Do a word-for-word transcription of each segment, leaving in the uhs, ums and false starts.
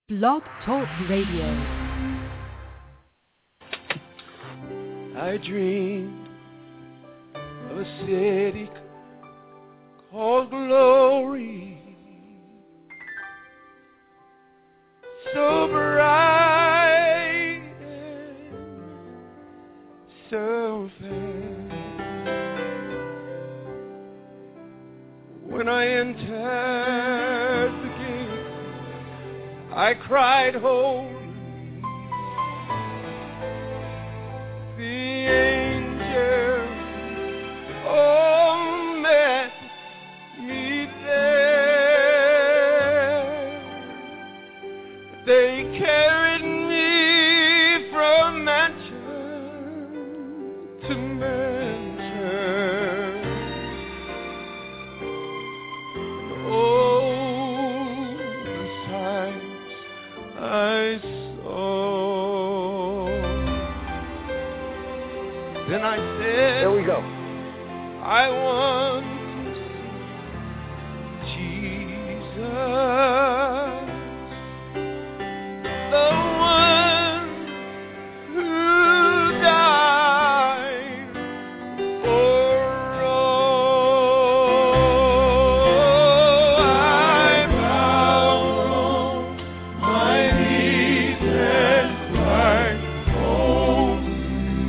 Blog Talk Radio. I dream of a city called Glory, so bright and so fair. When I entered the gate, I cried, holy. The angels, oh, met me there. They carried me from mansion to mansion. Oh, the sights I saw. Then I said, there we go. I want to see Jesus, the one who died for all. I bow on my knees and cry, holy,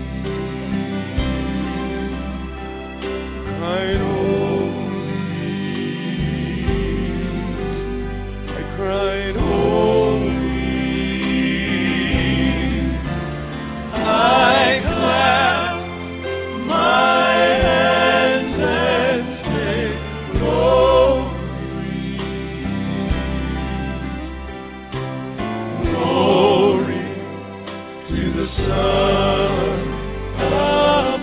cried holy. I cried holy. I clapped my hands and said, glory, glory to the Son of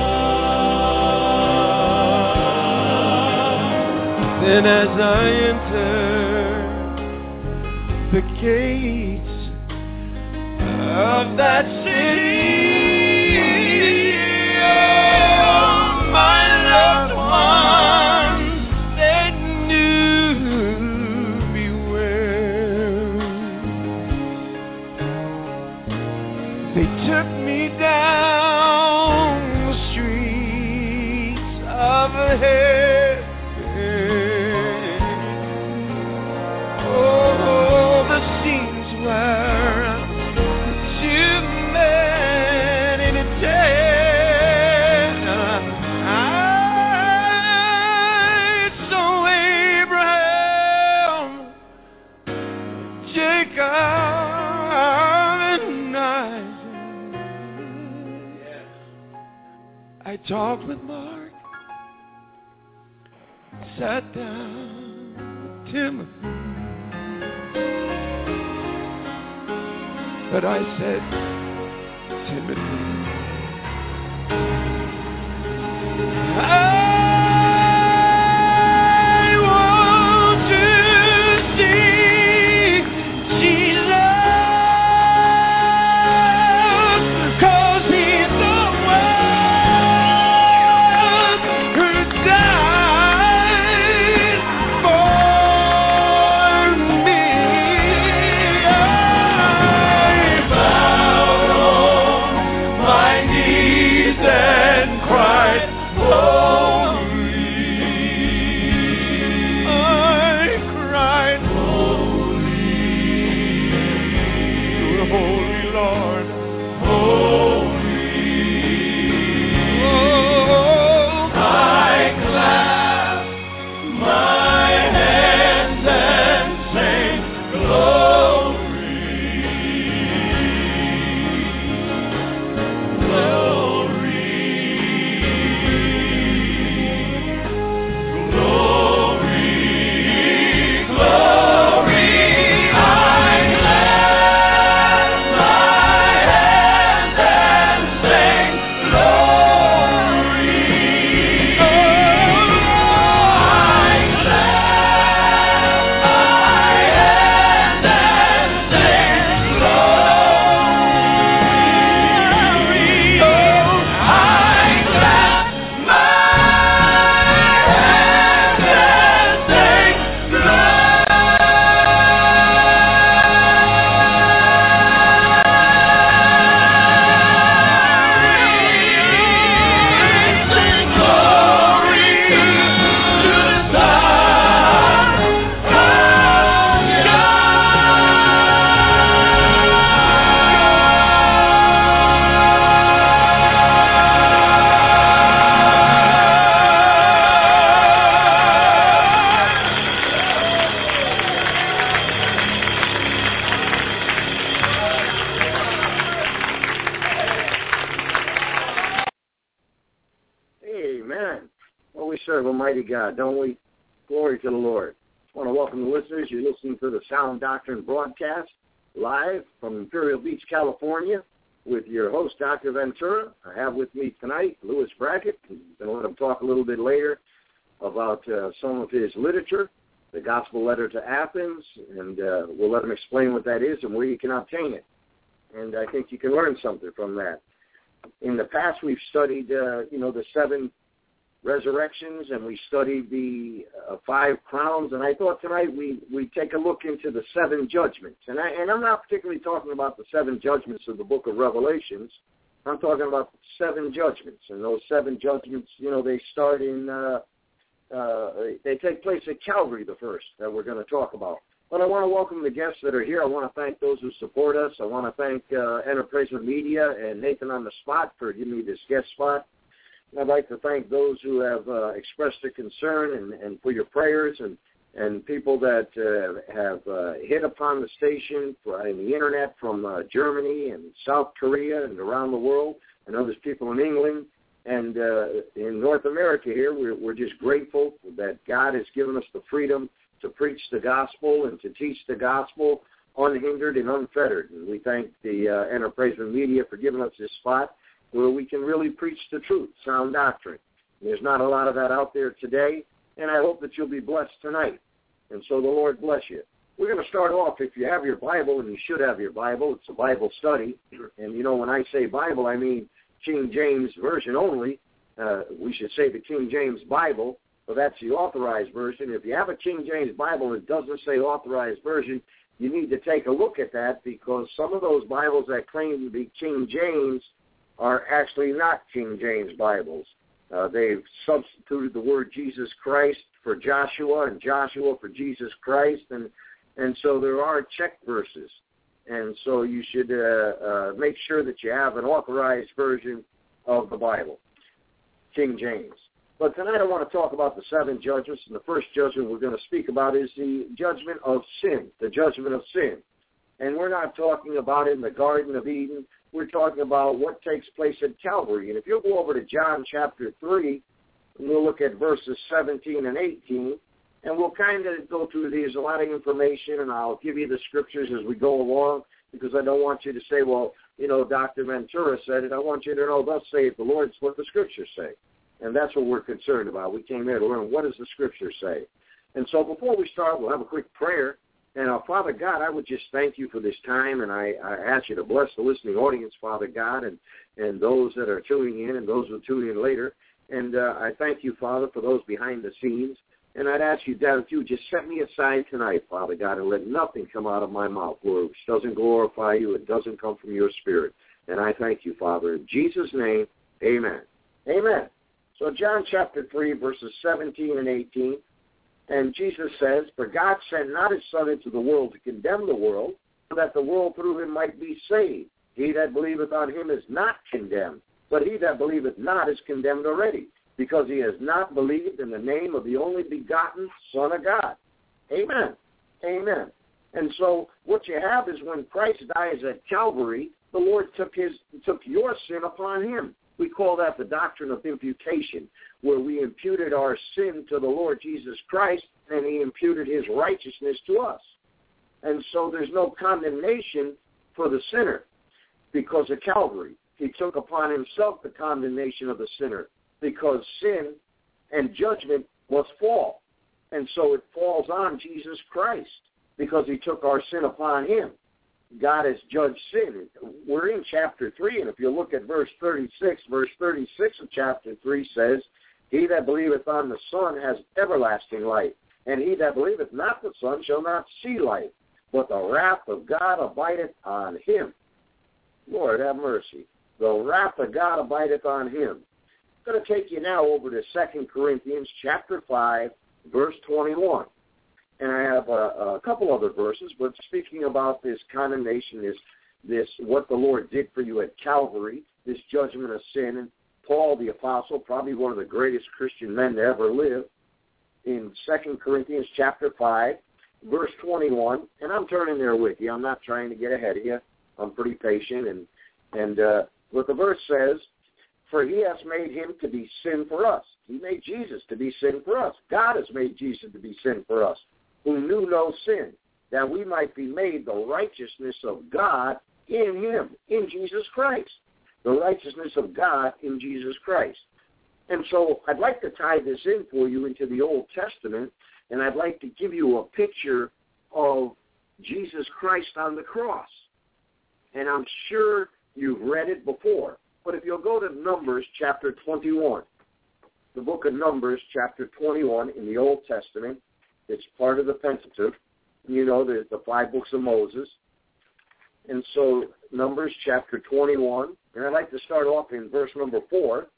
God. Then as I entered the gates of that city, oh, my loved ones, they knew me well. They took me down the streets of heaven. Oh, the scenes were too many to tell. I saw Abraham, Jacob, and Isaac. I talked with Mark, sat down with Timothy, but I said, Timothy, I want to see Jesus, 'cause he's the one who died for me. I bowed on my knees and cried, holy. I cried, holy, to the Holy Lord, holy. Oh, I clapped my hands and sang, glory, glory, glory, glory. I clapped my mighty God, don't we? Glory to the Lord. I want to welcome the listeners. You're listening to the Sound Doctrine broadcast live from Imperial Beach, California, with your host, Doctor Ventura. I have with me tonight Louis Brackett. I'm going to let him talk a little bit later about uh, some of his literature, the Gospel Letter to Athens, and uh, we'll let him explain what that is and where you can obtain it. And I think you can learn something from that. In the past, we've studied, uh, you know, the seven resurrections, and we studied the uh, five crowns, and I thought tonight we we take a look into the seven judgments. And, I, and I'm not particularly talking about the seven judgments of the book of Revelations. I'm talking about seven judgments, and those seven judgments, you know, they start in, uh, uh, they take place at Calvary, the first that we're going to talk about. But I want to welcome the guests that are here. I want to thank those who support us. I want to thank uh, Enterprisement Media and Nathan on the Spot for giving me this guest spot. And I'd like to thank those who have uh, expressed their concern and, and for your prayers, and, and people that uh, have uh, hit upon the station for, in the Internet from uh, Germany and South Korea and around the world, and others people in England. And uh, in North America here, we're, we're just grateful that God has given us the freedom to preach the gospel and to teach the gospel unhindered and unfettered. And we thank the uh, Enterprisement Media for giving us this spot where we can really preach the truth, sound doctrine. There's not a lot of that out there today, and I hope that you'll be blessed tonight. And so the Lord bless you. We're going to start off, if you have your Bible, and you should have your Bible, it's a Bible study. And, you know, when I say Bible, I mean King James Version only. Uh, we should say the King James Bible. So that's the authorized version. If you have a King James Bible and it doesn't say authorized version, you need to take a look at that, because some of those Bibles that claim to be King James are actually not King James Bibles. Uh, they've substituted the word Jesus Christ for Joshua and Joshua for Jesus Christ, and and so there are check verses. And so you should uh, uh, make sure that you have an authorized version of the Bible, King James. But tonight I want to talk about the seven judgments, and the first judgment we're going to speak about is the judgment of sin, the judgment of sin. And we're not talking about it in the Garden of Eden. We're talking about what takes place at Calvary. And if you'll go over to John chapter three, and we'll look at verses seventeen and eighteen, and we'll kind of go through these, a lot of information, and I'll give you the scriptures as we go along, because I don't want you to say, well, you know, Doctor Ventura said it. I want you to know, thus saith the Lord, it's what the scriptures say. And that's what we're concerned about. We came here to learn, what does the Scripture say? And so before we start, we'll have a quick prayer. And uh, Father God, I would just thank you for this time, and I, I ask you to bless the listening audience, Father God, and, and those that are tuning in and those who will tune in later. And uh, I thank you, Father, for those behind the scenes. And I'd ask you, Dad, if you would just set me aside tonight, Father God, and let nothing come out of my mouth, Lord, which doesn't glorify you. It doesn't come from your Spirit. And I thank you, Father. In Jesus' name, amen. Amen. So John chapter three, verses seventeen and eighteen, and Jesus says, "For God sent not his Son into the world to condemn the world, so that the world through him might be saved. He that believeth on him is not condemned, but he that believeth not is condemned already, because he has not believed in the name of the only begotten Son of God." Amen. Amen. And so what you have is when Christ dies at Calvary, the Lord took his took your sin upon him. We call that the doctrine of imputation, where we imputed our sin to the Lord Jesus Christ, and he imputed his righteousness to us. And so there's no condemnation for the sinner because of Calvary. He took upon himself the condemnation of the sinner, because sin and judgment must fall. And so it falls on Jesus Christ because he took our sin upon him. God has judged sin. We're in chapter three, and if you look at verse thirty-six, verse thirty-six of chapter three says, "He that believeth on the Son has everlasting life, and he that believeth not the Son shall not see life, but the wrath of God abideth on him." Lord, have mercy. The wrath of God abideth on him. I'm going to take you now over to Second Corinthians chapter five, verse twenty-one. And I have a, a couple other verses, but speaking about this condemnation, this, this what the Lord did for you at Calvary, this judgment of sin. And Paul the Apostle, probably one of the greatest Christian men to ever live, in Second Corinthians chapter five, verse twenty-one, and I'm turning there with you. I'm not trying to get ahead of you. I'm pretty patient. And, and uh, what the verse says, For he has made him to be sin for us. He made Jesus to be sin for us. God has made Jesus to be sin for us, who knew no sin, that we might be made the righteousness of God in him, in Jesus Christ. The righteousness of God in Jesus Christ. And so I'd like to tie this in for you into the Old Testament, and I'd like to give you a picture of Jesus Christ on the cross. And I'm sure you've read it before. But if you'll go to Numbers chapter twenty-one, the book of Numbers chapter twenty-one in the Old Testament, it's part of the Pentateuch. You know, there's the five books of Moses. And so Numbers chapter twenty-one, and I'd like to start off in verse number four.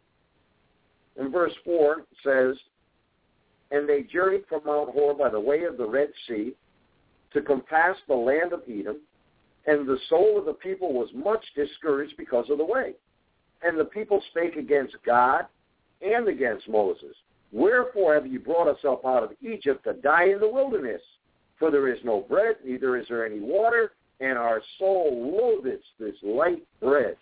And verse four says, and they journeyed from Mount Hor by the way of the Red Sea to compass the land of Edom, and the soul of the people was much discouraged because of the way. And the people spake against God and against Moses. Wherefore have you brought us up out of Egypt to die in the wilderness? For there is no bread, neither is there any water, and our soul loatheth this light bread.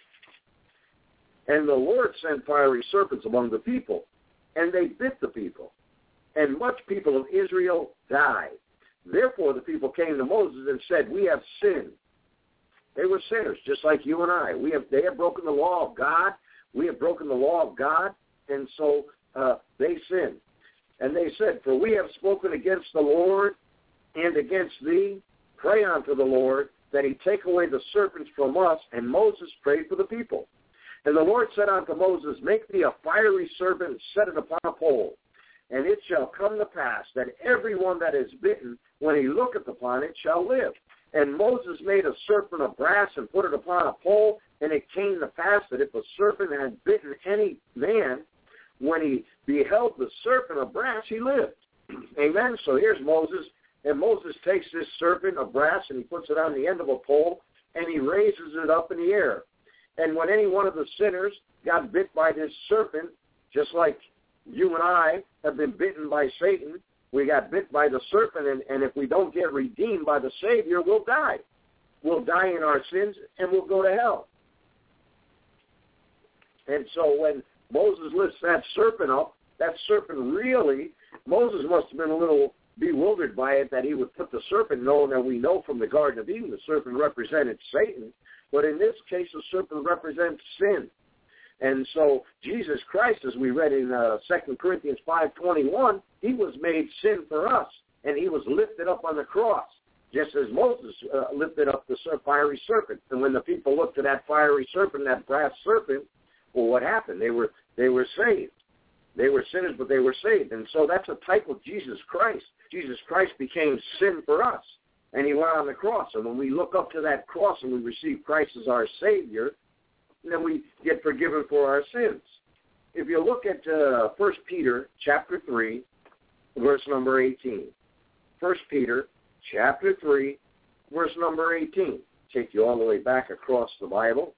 And the Lord sent fiery serpents among the people, and they bit the people. And much people of Israel died. Therefore the people came to Moses and said, we have sinned. They were sinners, just like you and I. We have, they have broken the law of God. We have broken the law of God, and so uh, they sinned. And they said, for we have spoken against the Lord and against thee. Pray unto the Lord that he take away the serpents from us. And Moses prayed for the people. And the Lord said unto Moses, make thee a fiery serpent and set it upon a pole. And it shall come to pass that every one that is bitten, when he looketh upon it, shall live. And Moses made a serpent of brass and put it upon a pole. And it came to pass that if a serpent had bitten any man, when he beheld the serpent of brass, he lived. Amen. So here's Moses. And Moses takes this serpent of brass and he puts it on the end of a pole and he raises it up in the air. And when any one of the sinners got bit by this serpent, just like you and I have been bitten by Satan, we got bit by the serpent, and, and if we don't get redeemed by the Savior, we'll die. We'll die in our sins, and we'll go to hell. And so when Moses lifts that serpent up, that serpent really, Moses must have been a little bewildered by it that he would put the serpent, knowing that we know from the Garden of Eden the serpent represented Satan. But in this case, the serpent represents sin. And so Jesus Christ, as we read in uh, Second Corinthians five twenty-one, he was made sin for us, and he was lifted up on the cross, just as Moses uh, lifted up the fiery serpent. And when the people looked at that fiery serpent, that brass serpent, well, what happened? They were they were saved. They were sinners, but they were saved. And so that's a type of Jesus Christ. Jesus Christ became sin for us, and he went on the cross. And when we look up to that cross and we receive Christ as our Savior, then we get forgiven for our sins. If you look at uh, First Peter chapter three, verse number eighteen. First Peter chapter three, verse number eighteen. Take you all the way back across the Bible.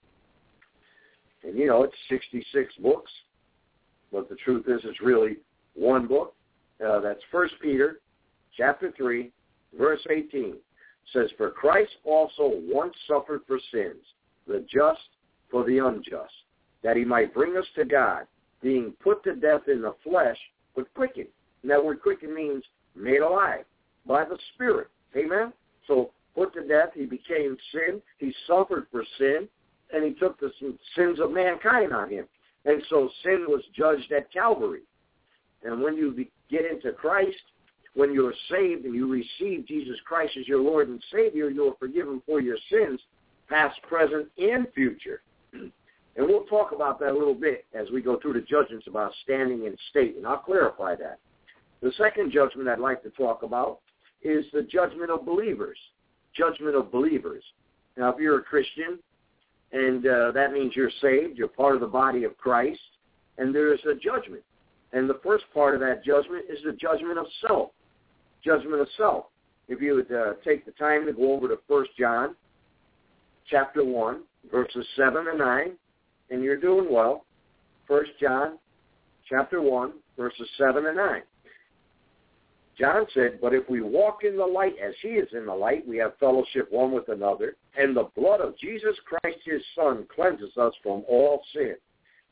And, you know, it's sixty-six books. But the truth is it's really one book. Uh, that's First Peter chapter three, verse eighteen. It says, for Christ also once suffered for sins, the just for the unjust, that he might bring us to God, being put to death in the flesh, but quickened. And that word quickened means made alive by the Spirit. Amen? So put to death, he became sin, he suffered for sin, and he took the sins of mankind on him. And so sin was judged at Calvary. And when you get into Christ, when you're saved and you receive Jesus Christ as your Lord and Savior, you're forgiven for your sins, past, present, and future. And we'll talk about that a little bit as we go through the judgments about standing and state, and I'll clarify that. The second judgment I'd like to talk about is the judgment of believers. Judgment of believers. Now, if you're a Christian, and uh, that means you're saved, you're part of the body of Christ, and there is a judgment. And the first part of that judgment is the judgment of self. Judgment of self. If you would uh, take the time to go over to First John chapter one, verses seven and nine, and you're doing well. First John chapter one, verses seven and nine. John said, but if we walk in the light as he is in the light, we have fellowship one with another, and the blood of Jesus Christ his Son cleanses us from all sin.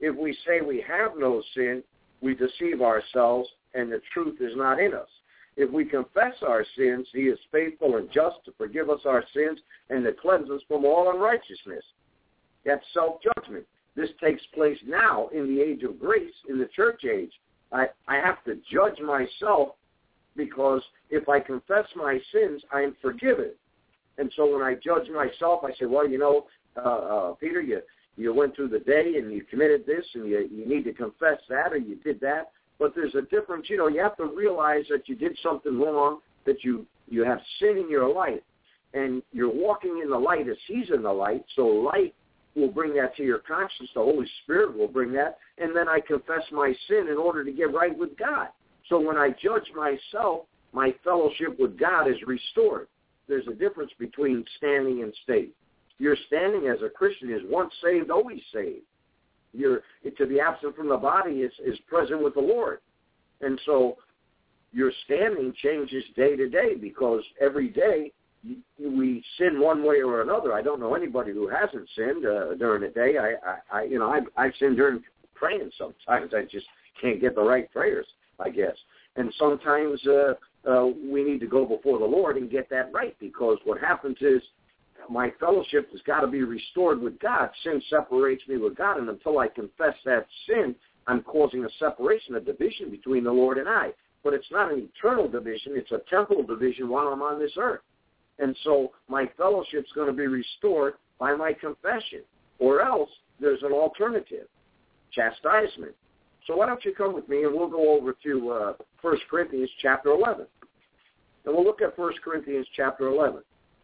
If we say we have no sin, we deceive ourselves, and the truth is not in us. If we confess our sins, he is faithful and just to forgive us our sins and to cleanse us from all unrighteousness. That's self-judgment. This takes place now in the age of grace, in the church age. I, I have to judge myself because if I confess my sins, I am forgiven. And so when I judge myself, I say, well, you know, uh, uh, Peter, you, you went through the day and you committed this and you, you need to confess that or you did that. But there's a difference. You know, you have to realize that you did something wrong, that you, you have sin in your life, and you're walking in the light as he's in the light, so light will bring that to your conscience. The Holy Spirit will bring that. And then I confess my sin in order to get right with God. So when I judge myself, my fellowship with God is restored. There's a difference between standing and staying. Your standing as a Christian is once saved, always saved. You're, to be absent from the body is, is present with the Lord. And so your standing changes day to day because every day we sin one way or another. I don't know anybody who hasn't sinned uh, during the day. I, I, I you know, I've, I've sinned during praying sometimes. I just can't get the right prayers, I guess. And sometimes uh, uh, we need to go before the Lord and get that right because what happens is my fellowship has got to be restored with God. Sin separates me with God, and until I confess that sin, I'm causing a separation, a division between the Lord and I. But it's not an eternal division. It's a temporal division while I'm on this earth. And so my fellowship's going to be restored by my confession, or else there's an alternative, chastisement. So why don't you come with me, and we'll go over to uh, First Corinthians chapter eleven. And we'll look at First Corinthians chapter eleven.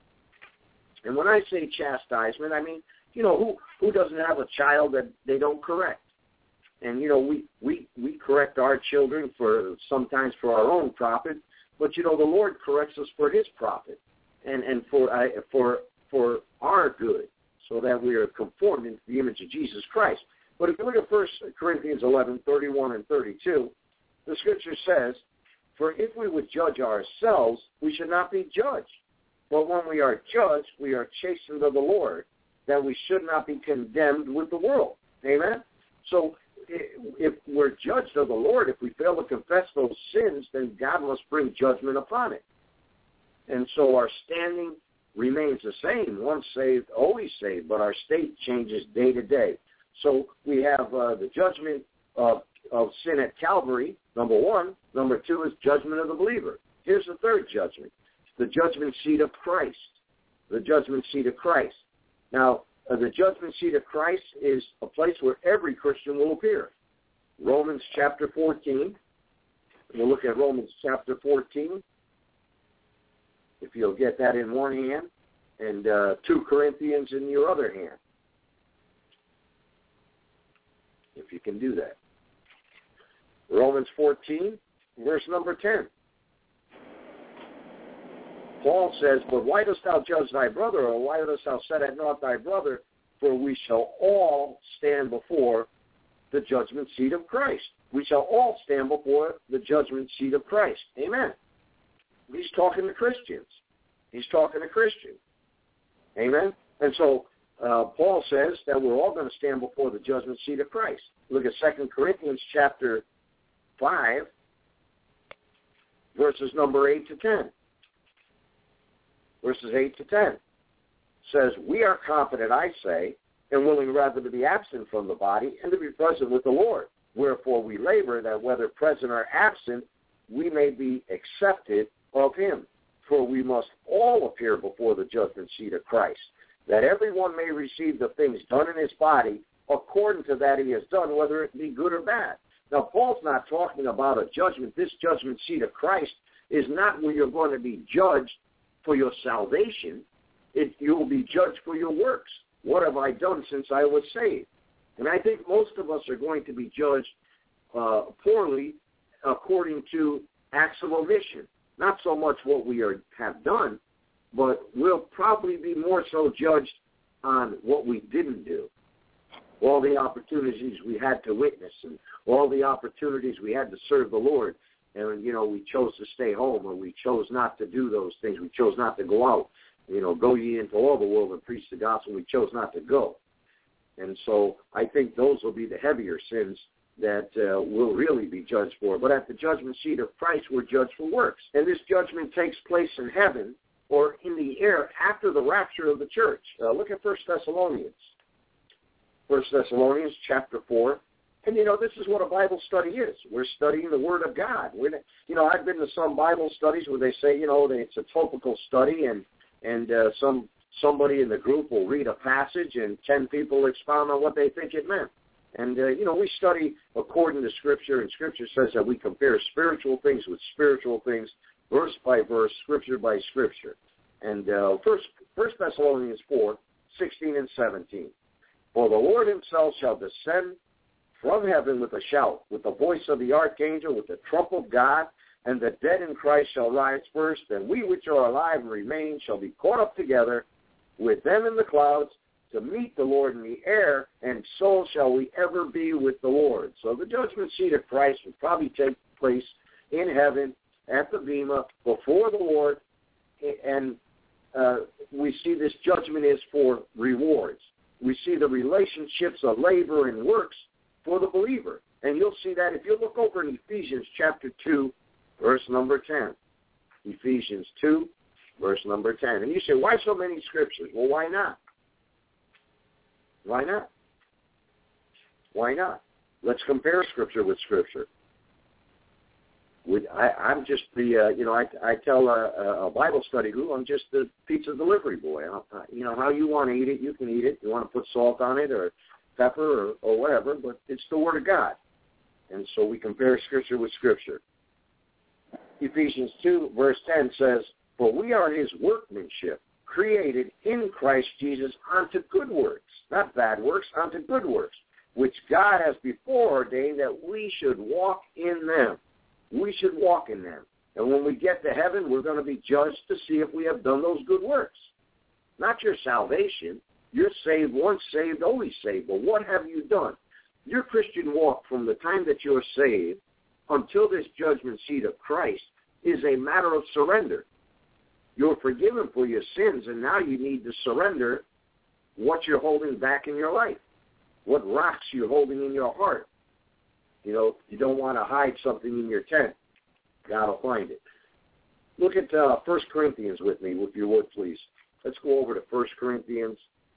And when I say chastisement, I mean, you know, who, who doesn't have a child that they don't correct? And, you know, we, we, we correct our children for sometimes for our own profit, but, you know, the Lord corrects us for his profit and, and for, uh, for, for our good so that we are conformed into the image of Jesus Christ. But if you look at First Corinthians eleven, thirty-one and thirty-two, the Scripture says, for if we would judge ourselves, we should not be judged. But when we are judged, we are chastened of the Lord, that we should not be condemned with the world. Amen? So if we're judged of the Lord, if we fail to confess those sins, then God must bring judgment upon it. And so our standing remains the same. Once saved, always saved, but our state changes day to day. So we have uh, the judgment of, of sin at Calvary, number one. Number two is judgment of the believer. Here's the third judgment. The judgment seat of Christ, the judgment seat of Christ. Now, uh, the judgment seat of Christ is a place where every Christian will appear. Romans chapter fourteen. We'll look at Romans chapter fourteen, if you'll get that in one hand, and uh, two Corinthians in your other hand, if you can do that. Romans fourteen, verse number ten. Paul says, but why dost thou judge thy brother, or why dost thou set at naught thy brother? For we shall all stand before the judgment seat of Christ. We shall all stand before the judgment seat of Christ. Amen. He's talking to Christians. He's talking to Christians. Amen. And so uh, Paul says that we're all going to stand before the judgment seat of Christ. Look at Second Corinthians chapter five, verses number eight to ten. Verses eight to ten says, we are confident, I say, and willing rather to be absent from the body and to be present with the Lord. Wherefore we labor that whether present or absent, we may be accepted of him. For we must all appear before the judgment seat of Christ, that everyone may receive the things done in his body according to that he has done, whether it be good or bad. Now, Paul's not talking about a judgment. This judgment seat of Christ is not where you're going to be judged for your salvation. It, you will be judged for your works. What have I done since I was saved? And I think most of us are going to be judged uh, poorly according to acts of omission. Not so much what we are, have done, but we'll probably be more so judged on what we didn't do. All the opportunities we had to witness and all the opportunities we had to serve the Lord. And, you know, we chose to stay home, or we chose not to do those things. We chose not to go out. You know, go ye into all the world and preach the gospel. We chose not to go. And so I think those will be the heavier sins that uh, will really be judged for. But at the judgment seat of Christ, we're judged for works. And this judgment takes place in heaven or in the air after the rapture of the church. Uh, look at First Thessalonians. First Thessalonians chapter four. And, you know, this is what a Bible study is. We're studying the Word of God. We're, you know, I've been to some Bible studies where they say, you know, it's a topical study, and, and uh, some somebody in the group will read a passage and ten people expound on what they think it meant. And, uh, you know, we study according to Scripture, and Scripture says that we compare spiritual things with spiritual things, verse by verse, Scripture by Scripture. And uh, First, First Thessalonians four, sixteen and seventeen. For the Lord himself shall descend from heaven with a shout, with the voice of the archangel, with the trump of God, and the dead in Christ shall rise first, and we which are alive and remain shall be caught up together with them in the clouds to meet the Lord in the air, and so shall we ever be with the Lord. So the judgment seat of Christ will probably take place in heaven at the Bema before the Lord, and uh, we see this judgment is for rewards. We see the relationships of labor and works for the believer. And you'll see that if you look over in Ephesians chapter two, verse number ten. Ephesians two, verse number ten. And you say, why so many scriptures? Well, why not? Why not? Why not? Let's compare Scripture with Scripture. With, I, I'm just the, uh, you know, I, I tell a, a Bible study group, I'm just the pizza delivery boy. I, you know, how you want to eat it, you can eat it. You want to put salt on it or pepper or, or whatever, but it's the Word of God. And so we compare Scripture with Scripture. Ephesians two, verse ten says, for we are his workmanship, created in Christ Jesus unto good works, not bad works, unto good works, which God has before ordained that we should walk in them. We should walk in them. And when we get to heaven, we're going to be judged to see if we have done those good works. Not your salvation. You're saved, once saved, always saved. But what have you done? Your Christian walk from the time that you're saved until this judgment seat of Christ is a matter of surrender. You're forgiven for your sins, and now you need to surrender what you're holding back in your life, what rocks you're holding in your heart. You know, you don't want to hide something in your tent. God will find it. Look at uh, First Corinthians with me, if you would, please. Let's go over to First Corinthians.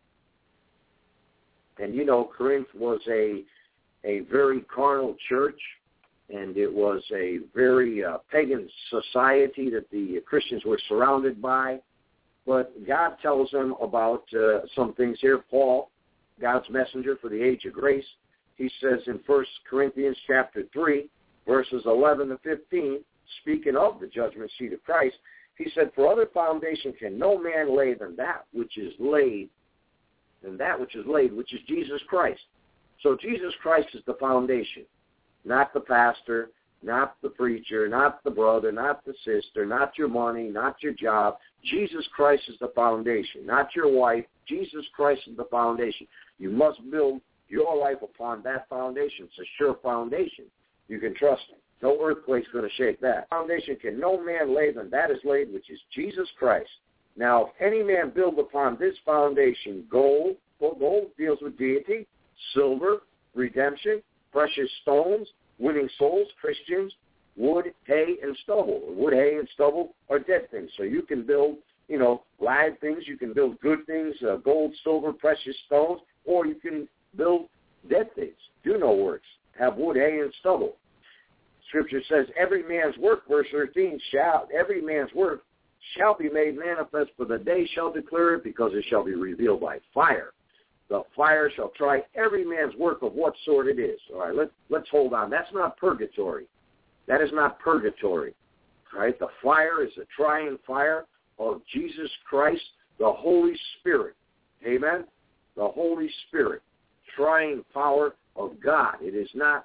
And, you know, Corinth was a a very carnal church, and it was a very uh, pagan society that the Christians were surrounded by. But God tells them about uh, some things here. Paul, God's messenger for the age of grace, he says in First Corinthians chapter three, verses eleven to fifteen, speaking of the judgment seat of Christ, he said, for other foundation can no man lay than that which is laid, than that which is laid, which is Jesus Christ. So Jesus Christ is the foundation, not the pastor, not the preacher, not the brother, not the sister, not your money, not your job. Jesus Christ is the foundation, not your wife. Jesus Christ is the foundation. You must build your life upon that foundation. It's a sure foundation. You can trust him. No earthquake's going to shake that. Foundation can no man lay than that is laid, which is Jesus Christ. Now, if any man build upon this foundation gold, well, gold deals with deity, silver, redemption, precious stones, winning souls, Christians, wood, hay, and stubble. Wood, hay, and stubble are dead things. So you can build, you know, live things. You can build good things, uh, gold, silver, precious stones, or you can build dead things. Do no works. Have wood, hay, and stubble. Scripture says, every man's work, verse thirteen, shall, every man's work shall be made manifest, for the day shall declare it, because it shall be revealed by fire. The fire shall try every man's work of what sort it is. All right, let's, let's hold on. That's not purgatory. That is not purgatory. All right, the fire is the trying fire of Jesus Christ, the Holy Spirit. Amen? The Holy Spirit. Trying power of God. It is not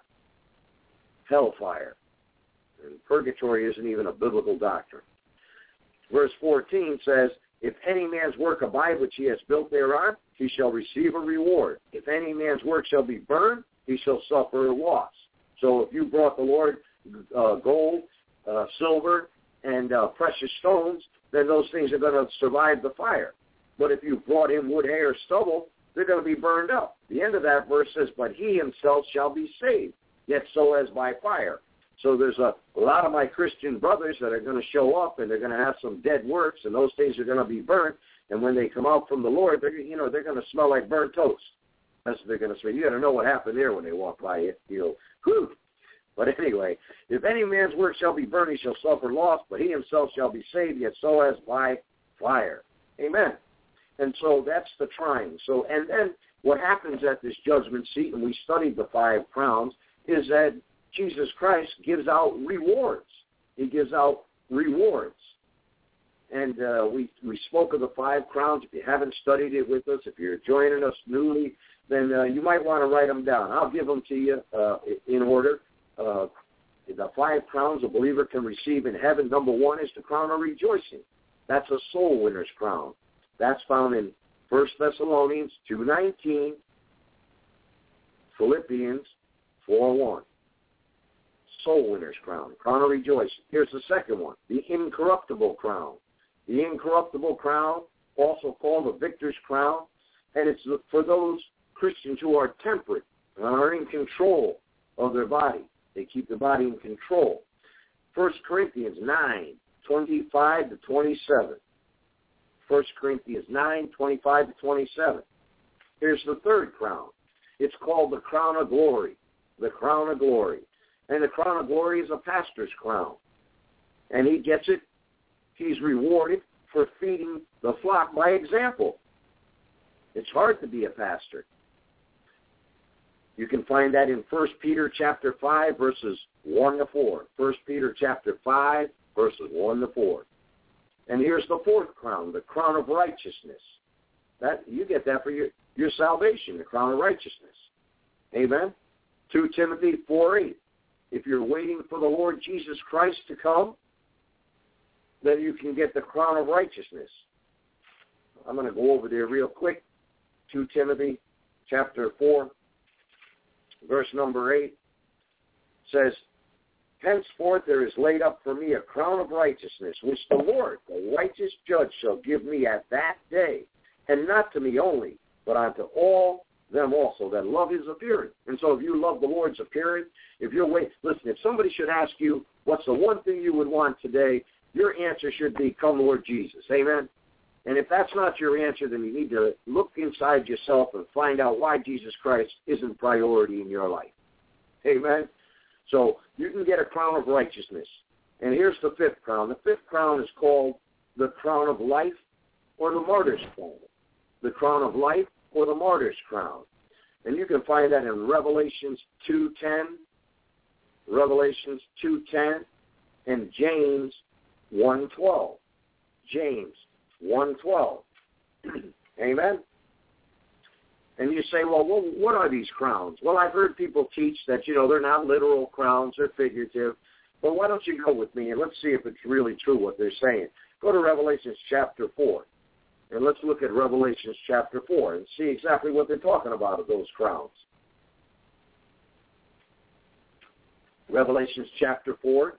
hellfire. And purgatory isn't even a biblical doctrine. Verse fourteen says, if any man's work abide which he has built thereon, he shall receive a reward. If any man's work shall be burned, he shall suffer a loss. So if you brought the Lord uh, gold, uh, silver, and uh, precious stones, then those things are going to survive the fire. But if you brought him wood, hay, or stubble, they're going to be burned up. The end of that verse says, but he himself shall be saved, yet so as by fire. So there's a, a lot of my Christian brothers that are going to show up, and they're going to have some dead works, and those things are going to be burnt. And when they come out from the Lord, they're, you know, they're going to smell like burnt toast. That's what they're going to say. You got to know what happened there when they walk by you. You know, whew. But anyway, if any man's work shall be burned, he shall suffer loss, but he himself shall be saved, yet so as by fire. Amen. And so that's the trying. So, and then what happens at this judgment seat, and we studied the five crowns, is that Jesus Christ gives out rewards. He gives out rewards. And uh, we we spoke of the five crowns. If you haven't studied it with us, if you're joining us newly, then uh, you might want to write them down. I'll give them to you uh, in order. Uh, the five crowns a believer can receive in heaven. Number one is the crown of rejoicing. That's a soul winner's crown. That's found in First Thessalonians two nineteen, Philippians four one. Soul winner's crown, crown of rejoicing. Here's the second one, the incorruptible crown. The incorruptible crown, also called the victor's crown, and it's for those Christians who are temperate and are in control of their body. They keep the body in control. First Corinthians nine, twenty-five to twenty-seven. First Corinthians nine, twenty-five to twenty-seven. Here's the third crown. It's called the crown of glory. The crown of glory. And the crown of glory is a pastor's crown. And he gets it. He's rewarded for feeding the flock by example. It's hard to be a pastor. You can find that in First Peter chapter five, verses one to four. First Peter chapter five, verses one to four. And here's the fourth crown, the crown of righteousness. That you get that for your, your salvation, the crown of righteousness. Amen? Second Timothy four eight. If you're waiting for the Lord Jesus Christ to come, then you can get the crown of righteousness. I'm going to go over there real quick. Second Timothy chapter four, verse number eight says, henceforth there is laid up for me a crown of righteousness, which the Lord, the righteous judge, shall give me at that day, and not to me only, but unto all them also that love his appearing. And so if you love the Lord's appearing, if you're waiting, listen, if somebody should ask you, what's the one thing you would want today, your answer should be, come Lord Jesus. Amen? And if that's not your answer, then you need to look inside yourself and find out why Jesus Christ isn't priority in your life. Amen? So you can get a crown of righteousness. And here's the fifth crown. The fifth crown is called the crown of life or the martyr's crown. The crown of life or the martyr's crown. And you can find that in Revelations two ten, Revelations two ten, and James one twelve. James one twelve. Amen? And you say, well, what are these crowns? Well, I've heard people teach that, you know, they're not literal crowns, they're figurative. But why don't you go with me and let's see if it's really true what they're saying. Go to Revelation chapter four. And let's look at Revelation chapter four and see exactly what they're talking about of those crowns. Revelation chapter four.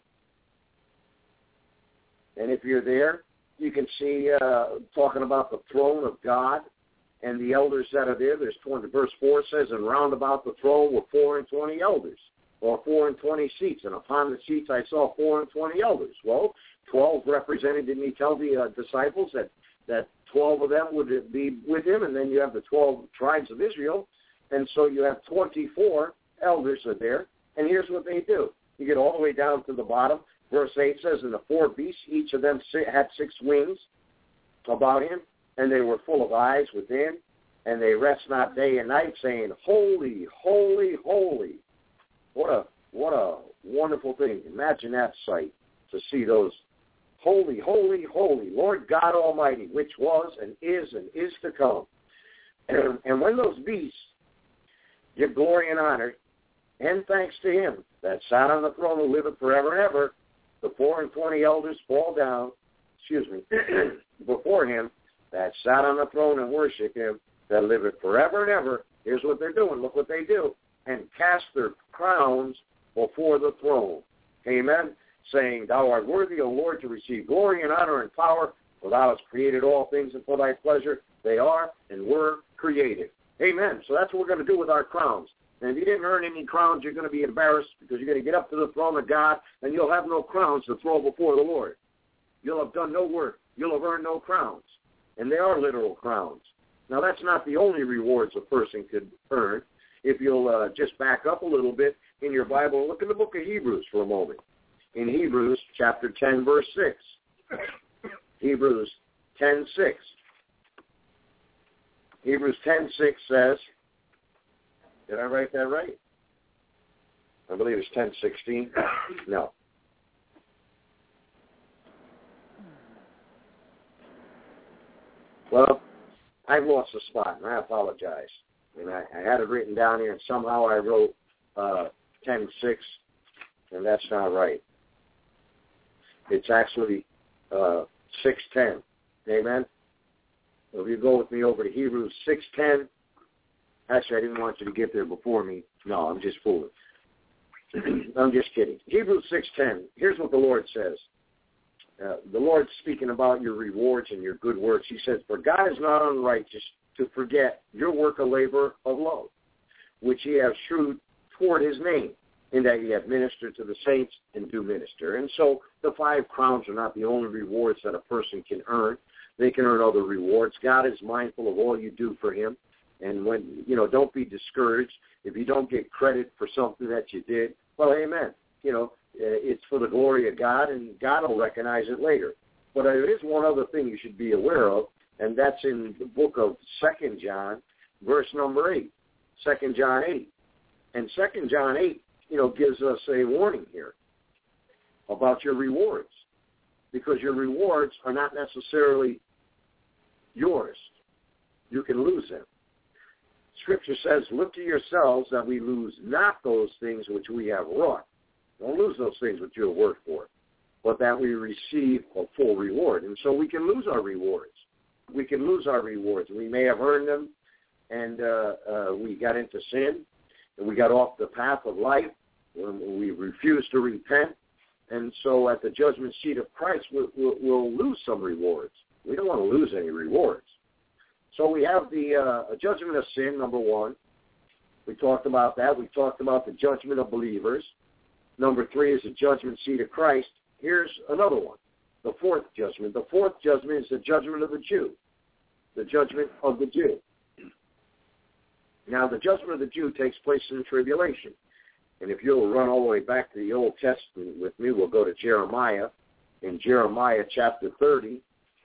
And if you're there, you can see uh, talking about the throne of God and the elders that are there. There's twenty, verse four says, and round about the throne were four and twenty elders, or four and twenty seats. And upon the seats I saw four and twenty elders. Well, twelve represented, didn't he tell the uh, disciples that, that twelve of them would be with him, and then you have the twelve tribes of Israel, and so you have twenty-four elders are there, and here's what they do. You get all the way down to the bottom. Verse eight says, and the four beasts, each of them had six wings about him, and they were full of eyes within, and they rest not day and night, saying, holy, holy, holy. What a what a wonderful thing. Imagine that sight, to see those holy, holy, holy, Lord God Almighty, which was and is and is to come. And, and when those beasts give glory and honor and thanks to him that sat on the throne who liveth forever and ever, the four and twenty elders fall down, excuse me, before him that sat on the throne and worship him that liveth forever and ever. Here's what they're doing. Look what they do. And cast their crowns before the throne. Amen. Saying, thou art worthy, O Lord, to receive glory and honor and power, for thou hast created all things, and for thy pleasure they are and were created. Amen. So that's what we're going to do with our crowns. And if you didn't earn any crowns, you're going to be embarrassed because you're going to get up to the throne of God and you'll have no crowns to throw before the Lord. You'll have done no work. You'll have earned no crowns. And they are literal crowns. Now, that's not the only rewards a person could earn. If you'll uh, just back up a little bit in your Bible, look in the book of Hebrews for a moment. In Hebrews chapter ten, verse six. Hebrews ten six. Hebrews ten six says, did I write that right? I believe it's ten sixteen. No. Well, I've lost the spot, and I apologize. And I, I had it written down here, and somehow I wrote uh, ten six, and that's not right. It's actually uh, six ten. Amen? So if you go with me over to Hebrews six ten, actually, I didn't want you to get there before me. No, I'm just fooling. I'm just kidding. Hebrews six ten, here's what the Lord says. Uh, the Lord's speaking about your rewards and your good works. He says, for God is not unrighteous to forget your work of labor of love, which ye have shewed toward his name, in that ye have ministered to the saints and do minister. And so the five crowns are not the only rewards that a person can earn. They can earn other rewards. God is mindful of all you do for him. And when, you know, don't be discouraged. If you don't get credit for something that you did, well, amen. You know, it's for the glory of God, and God will recognize it later. But there is one other thing you should be aware of, and that's in the book of Second John, verse number eight. Second John eight. And Second John eight, you know, gives us a warning here about your rewards, because your rewards are not necessarily yours. You can lose them. Scripture says, look to yourselves that we lose not those things which we have wrought. Don't lose those things which you have worked for, but that we receive a full reward. And so we can lose our rewards. We can lose our rewards. We may have earned them, and uh, uh, we got into sin, and we got off the path of life, and we refused to repent. And so at the judgment seat of Christ, we'll, we'll, we'll lose some rewards. We don't want to lose any rewards. So we have the uh, judgment of sin, number one. We talked about that. We talked about the judgment of believers. Number three is the judgment seat of Christ. Here's another one, the fourth judgment. The fourth judgment is the judgment of the Jew, the judgment of the Jew. Now, the judgment of the Jew takes place in the tribulation. And if you'll run all the way back to the Old Testament with me, we'll go to Jeremiah, in Jeremiah chapter thirty.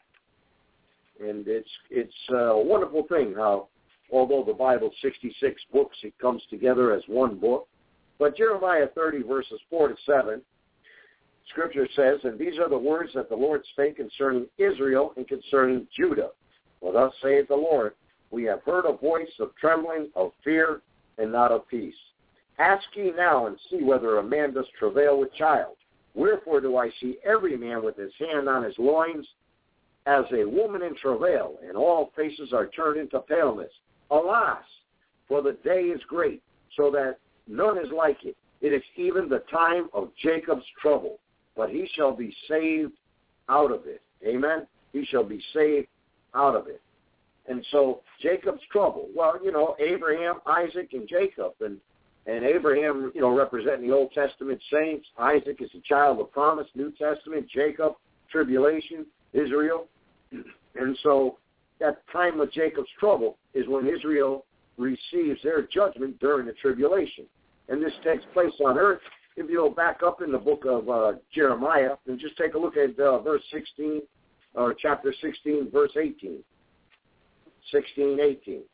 And it's it's a wonderful thing how, although the Bible's sixty-six books, it comes together as one book. But Jeremiah thirty, verses four to seven, Scripture says, and these are the words that the Lord spake concerning Israel and concerning Judah. Well, thus saith the Lord, we have heard a voice of trembling, of fear, and not of peace. Ask ye now and see whether a man does travail with child. Wherefore do I see every man with his hand on his loins, as a woman in travail, and all faces are turned into paleness. Alas, for the day is great, so that none is like it. It is even the time of Jacob's trouble, but he shall be saved out of it. Amen? He shall be saved out of it. And so Jacob's trouble, well, you know, Abraham, Isaac, and Jacob. And, and Abraham, you know, representing the Old Testament saints. Isaac is the child of promise, New Testament. Jacob, tribulation, Israel. And so that time of Jacob's trouble is when Israel receives their judgment during the tribulation. And this takes place on earth. If you'll back up in the book of uh, Jeremiah and just take a look at uh, verse sixteen, or chapter sixteen, verse eighteen. sixteen, eighteen.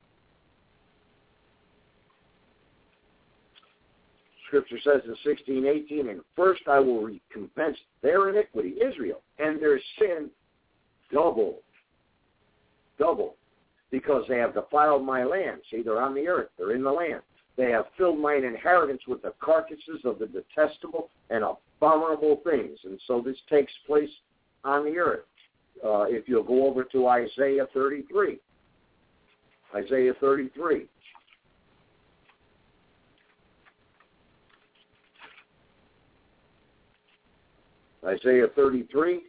Scripture says in sixteen, eighteen, and first I will recompense their iniquity, Israel, and their sin double. Double. Because they have defiled my land. See, they're on the earth. They're in the land. They have filled mine inheritance with the carcasses of the detestable and abominable things. And so this takes place on the earth. Uh, if you'll go over to Isaiah thirty-three. Isaiah thirty-three. Isaiah thirty-three.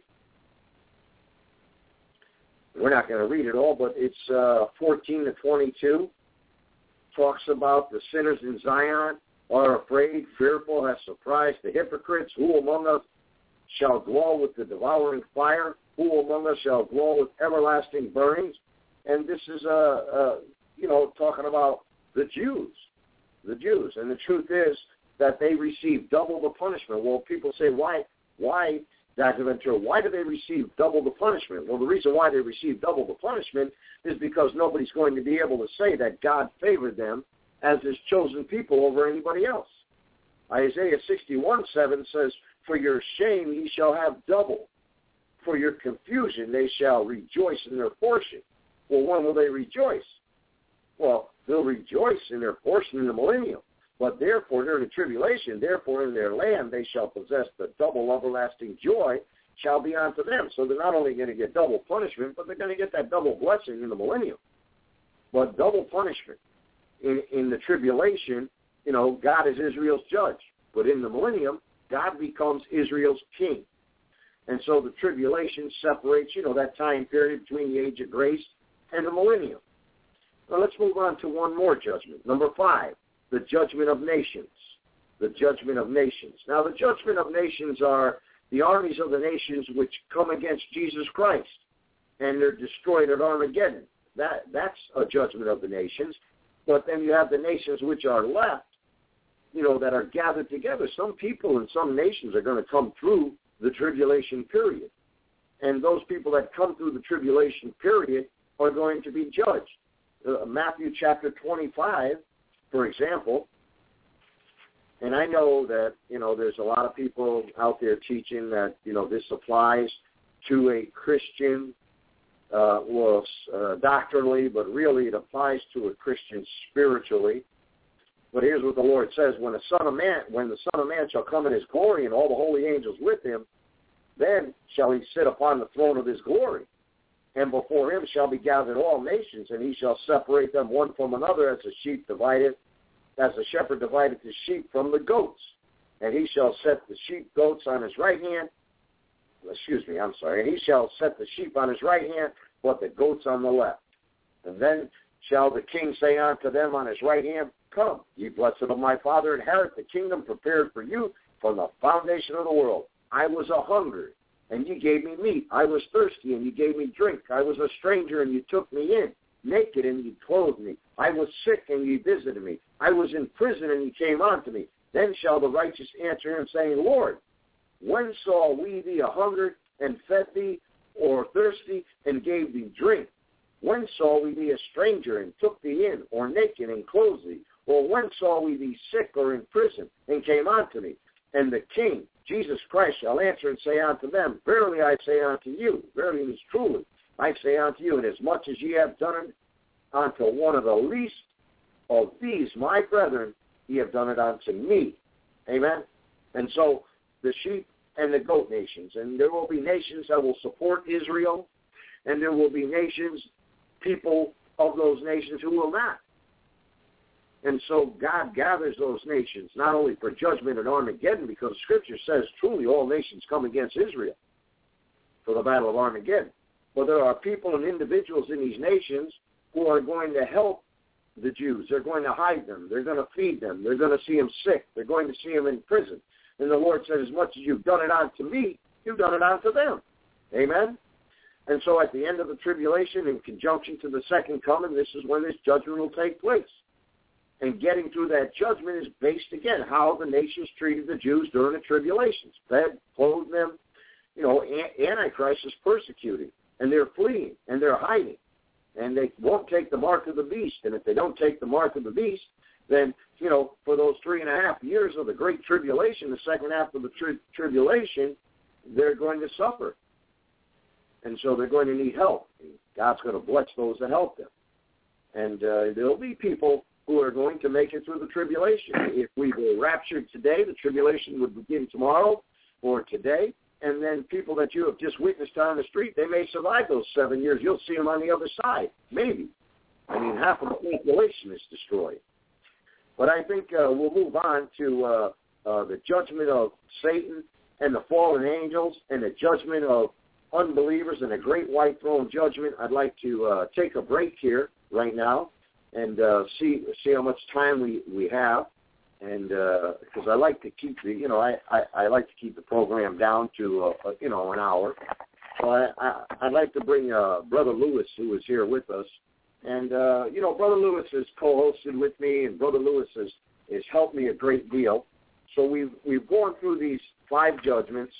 We're not going to read it all, but it's uh, fourteen to twenty-two. talks about the sinners in Zion are afraid, fearful, has surprised the hypocrites. Who among us shall dwell with the devouring fire? Who among us shall dwell with everlasting burnings? And this is, uh, uh, you know, talking about the Jews, the Jews. And the truth is that they receive double the punishment. Well, people say, why, why, Doctor Ventura, why do they receive double the punishment? Well, the reason why they receive double the punishment is because nobody's going to be able to say that God favored them as his chosen people over anybody else. Isaiah sixty-one seven says, for your shame ye shall have double. For your confusion they shall rejoice in their portion. Well, when will they rejoice? Well, they'll rejoice in their portion in the millennium. But therefore, during the tribulation, therefore in their land they shall possess the double everlasting joy shall be unto them. So they're not only going to get double punishment, but they're going to get that double blessing in the millennium. But double punishment. In, in the tribulation, you know, God is Israel's judge. But in the millennium, God becomes Israel's king. And so the tribulation separates, you know, that time period between the age of grace and the millennium. Now let's move on to one more judgment. Number five, the judgment of nations. The judgment of nations. Now the judgment of nations are the armies of the nations which come against Jesus Christ, and they're destroyed at Armageddon. That, that's a judgment of the nations. But then you have the nations which are left, you know, that are gathered together. Some people in some nations are going to come through the tribulation period. And those people that come through the tribulation period are going to be judged. Uh, Matthew chapter twenty-five, for example, and I know that, you know, there's a lot of people out there teaching that, you know, this applies to a Christian, uh, well, uh, doctrinally, but really it applies to a Christian spiritually. But here's what the Lord says: when the Son of Man, when the Son of Man shall come in his glory and all the holy angels with him, then shall he sit upon the throne of his glory. And before him shall be gathered all nations, and he shall separate them one from another, as a sheep divided, as a shepherd divided the sheep from the goats. And he shall set the sheep goats on his right hand. Excuse me, I'm sorry. And he shall set the sheep on his right hand, but the goats on the left. And then shall the king say unto them on his right hand, come, ye blessed of my Father, inherit the kingdom prepared for you from the foundation of the world. I was a hungered, and you gave me meat. I was thirsty, and you gave me drink. I was a stranger, and you took me in. Naked, and you clothed me. I was sick, and you visited me. I was in prison, and you came unto me. Then shall the righteous answer him, saying, Lord, when saw we thee a hungered, and fed thee, or thirsty, and gave thee drink? When saw we thee a stranger, and took thee in, or naked, and clothed thee? Or when saw we thee sick or in prison, and came unto me? And the King, Jesus Christ, shall answer and say unto them, verily I say unto you, verily and truly, I say unto you, inasmuch as ye have done it unto one of the least of these my brethren, ye have done it unto me. Amen? And so the sheep and the goat nations, and there will be nations that will support Israel, and there will be nations, people of those nations who will not. And so God gathers those nations, not only for judgment at Armageddon, because Scripture says truly all nations come against Israel for the battle of Armageddon. But there are people and individuals in these nations who are going to help the Jews. They're going to hide them. They're going to feed them. They're going to see them sick. They're going to see them in prison. And the Lord said, as much as you've done it unto me, you've done it unto them. Amen? And so at the end of the tribulation, in conjunction to the second coming, this is when this judgment will take place. And getting through that judgment is based, again, how the nations treated the Jews during the tribulations. Fed, clothed them. You know, Antichrist is persecuting, and they're fleeing, and they're hiding. And they won't take the mark of the beast. And if they don't take the mark of the beast, then, you know, for those three and a half years of the great tribulation, the second half of the tri- tribulation, they're going to suffer. And so they're going to need help. God's going to bless those that help them. And uh, there'll be people who are going to make it through the tribulation. If we were raptured today, the tribulation would begin tomorrow or today. And then people that you have just witnessed on the street, they may survive those seven years. You'll see them on the other side, maybe. I mean, half of the population is destroyed. But I think uh, we'll move on to uh, uh, the judgment of Satan and the fallen angels and the judgment of unbelievers and the great white throne judgment. I'd like to uh, take a break here right now. and uh, see see how much time we, we have. And because uh, I like to keep the, you know, I, I, I like to keep the program down to, uh, uh, you know, an hour. So I, I, I'd like to bring uh, Brother Lewis, who is here with us. And, uh, you know, Brother Lewis has co-hosted with me, and Brother Lewis has, has helped me a great deal. So we've, we've gone through these five judgments,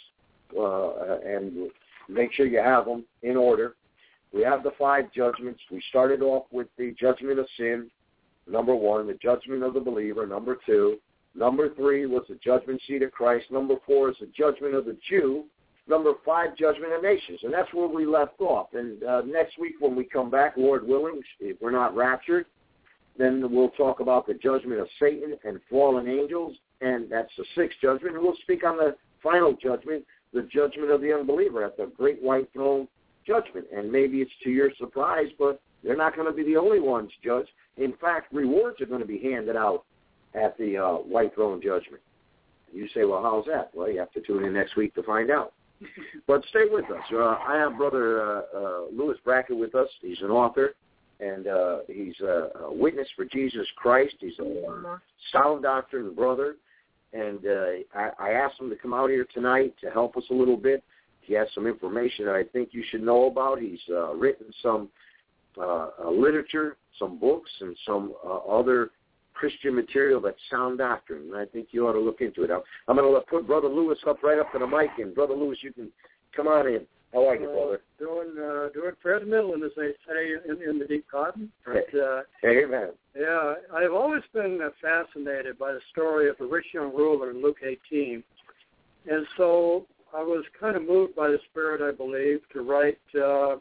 uh, and make sure you have them in order. We have the five judgments. We started off with the judgment of sin. Number one, the judgment of the believer. Number two. Number three was the judgment seat of Christ. Number four is the judgment of the Jew. Number five, judgment of nations. And that's where we left off. And uh, next week when we come back, Lord willing, if we're not raptured, then we'll talk about the judgment of Satan and fallen angels. And that's the sixth judgment. And we'll speak on the final judgment, the judgment of the unbeliever at the great white throne judgment. And maybe it's to your surprise, but they're not going to be the only ones judged. In fact, rewards are going to be handed out at the uh, white throne judgment. You say, well, how's that? Well, you have to tune in next week to find out. But stay with us. Uh, I have Brother uh, uh, Louis Brackett with us. He's an author, and uh, he's a, a witness for Jesus Christ. He's a sound doctrine brother. And uh, I, I asked him to come out here tonight to help us a little bit. He has some information that I think you should know about. He's uh, written some uh, uh, literature, some books, and some uh, other Christian material that's sound doctrine, and I think you ought to look into it. I'm, I'm going to put Brother Lewis up right up to the mic, and Brother Lewis, you can come on in. How are you, uh, brother? Doing uh, doing fair middling, as they say in, in the deep cotton. But, uh, Amen. Yeah, I've always been uh, fascinated by the story of the rich young ruler in Luke eighteen, and so I was kind of moved by the Spirit, I believe, to write uh,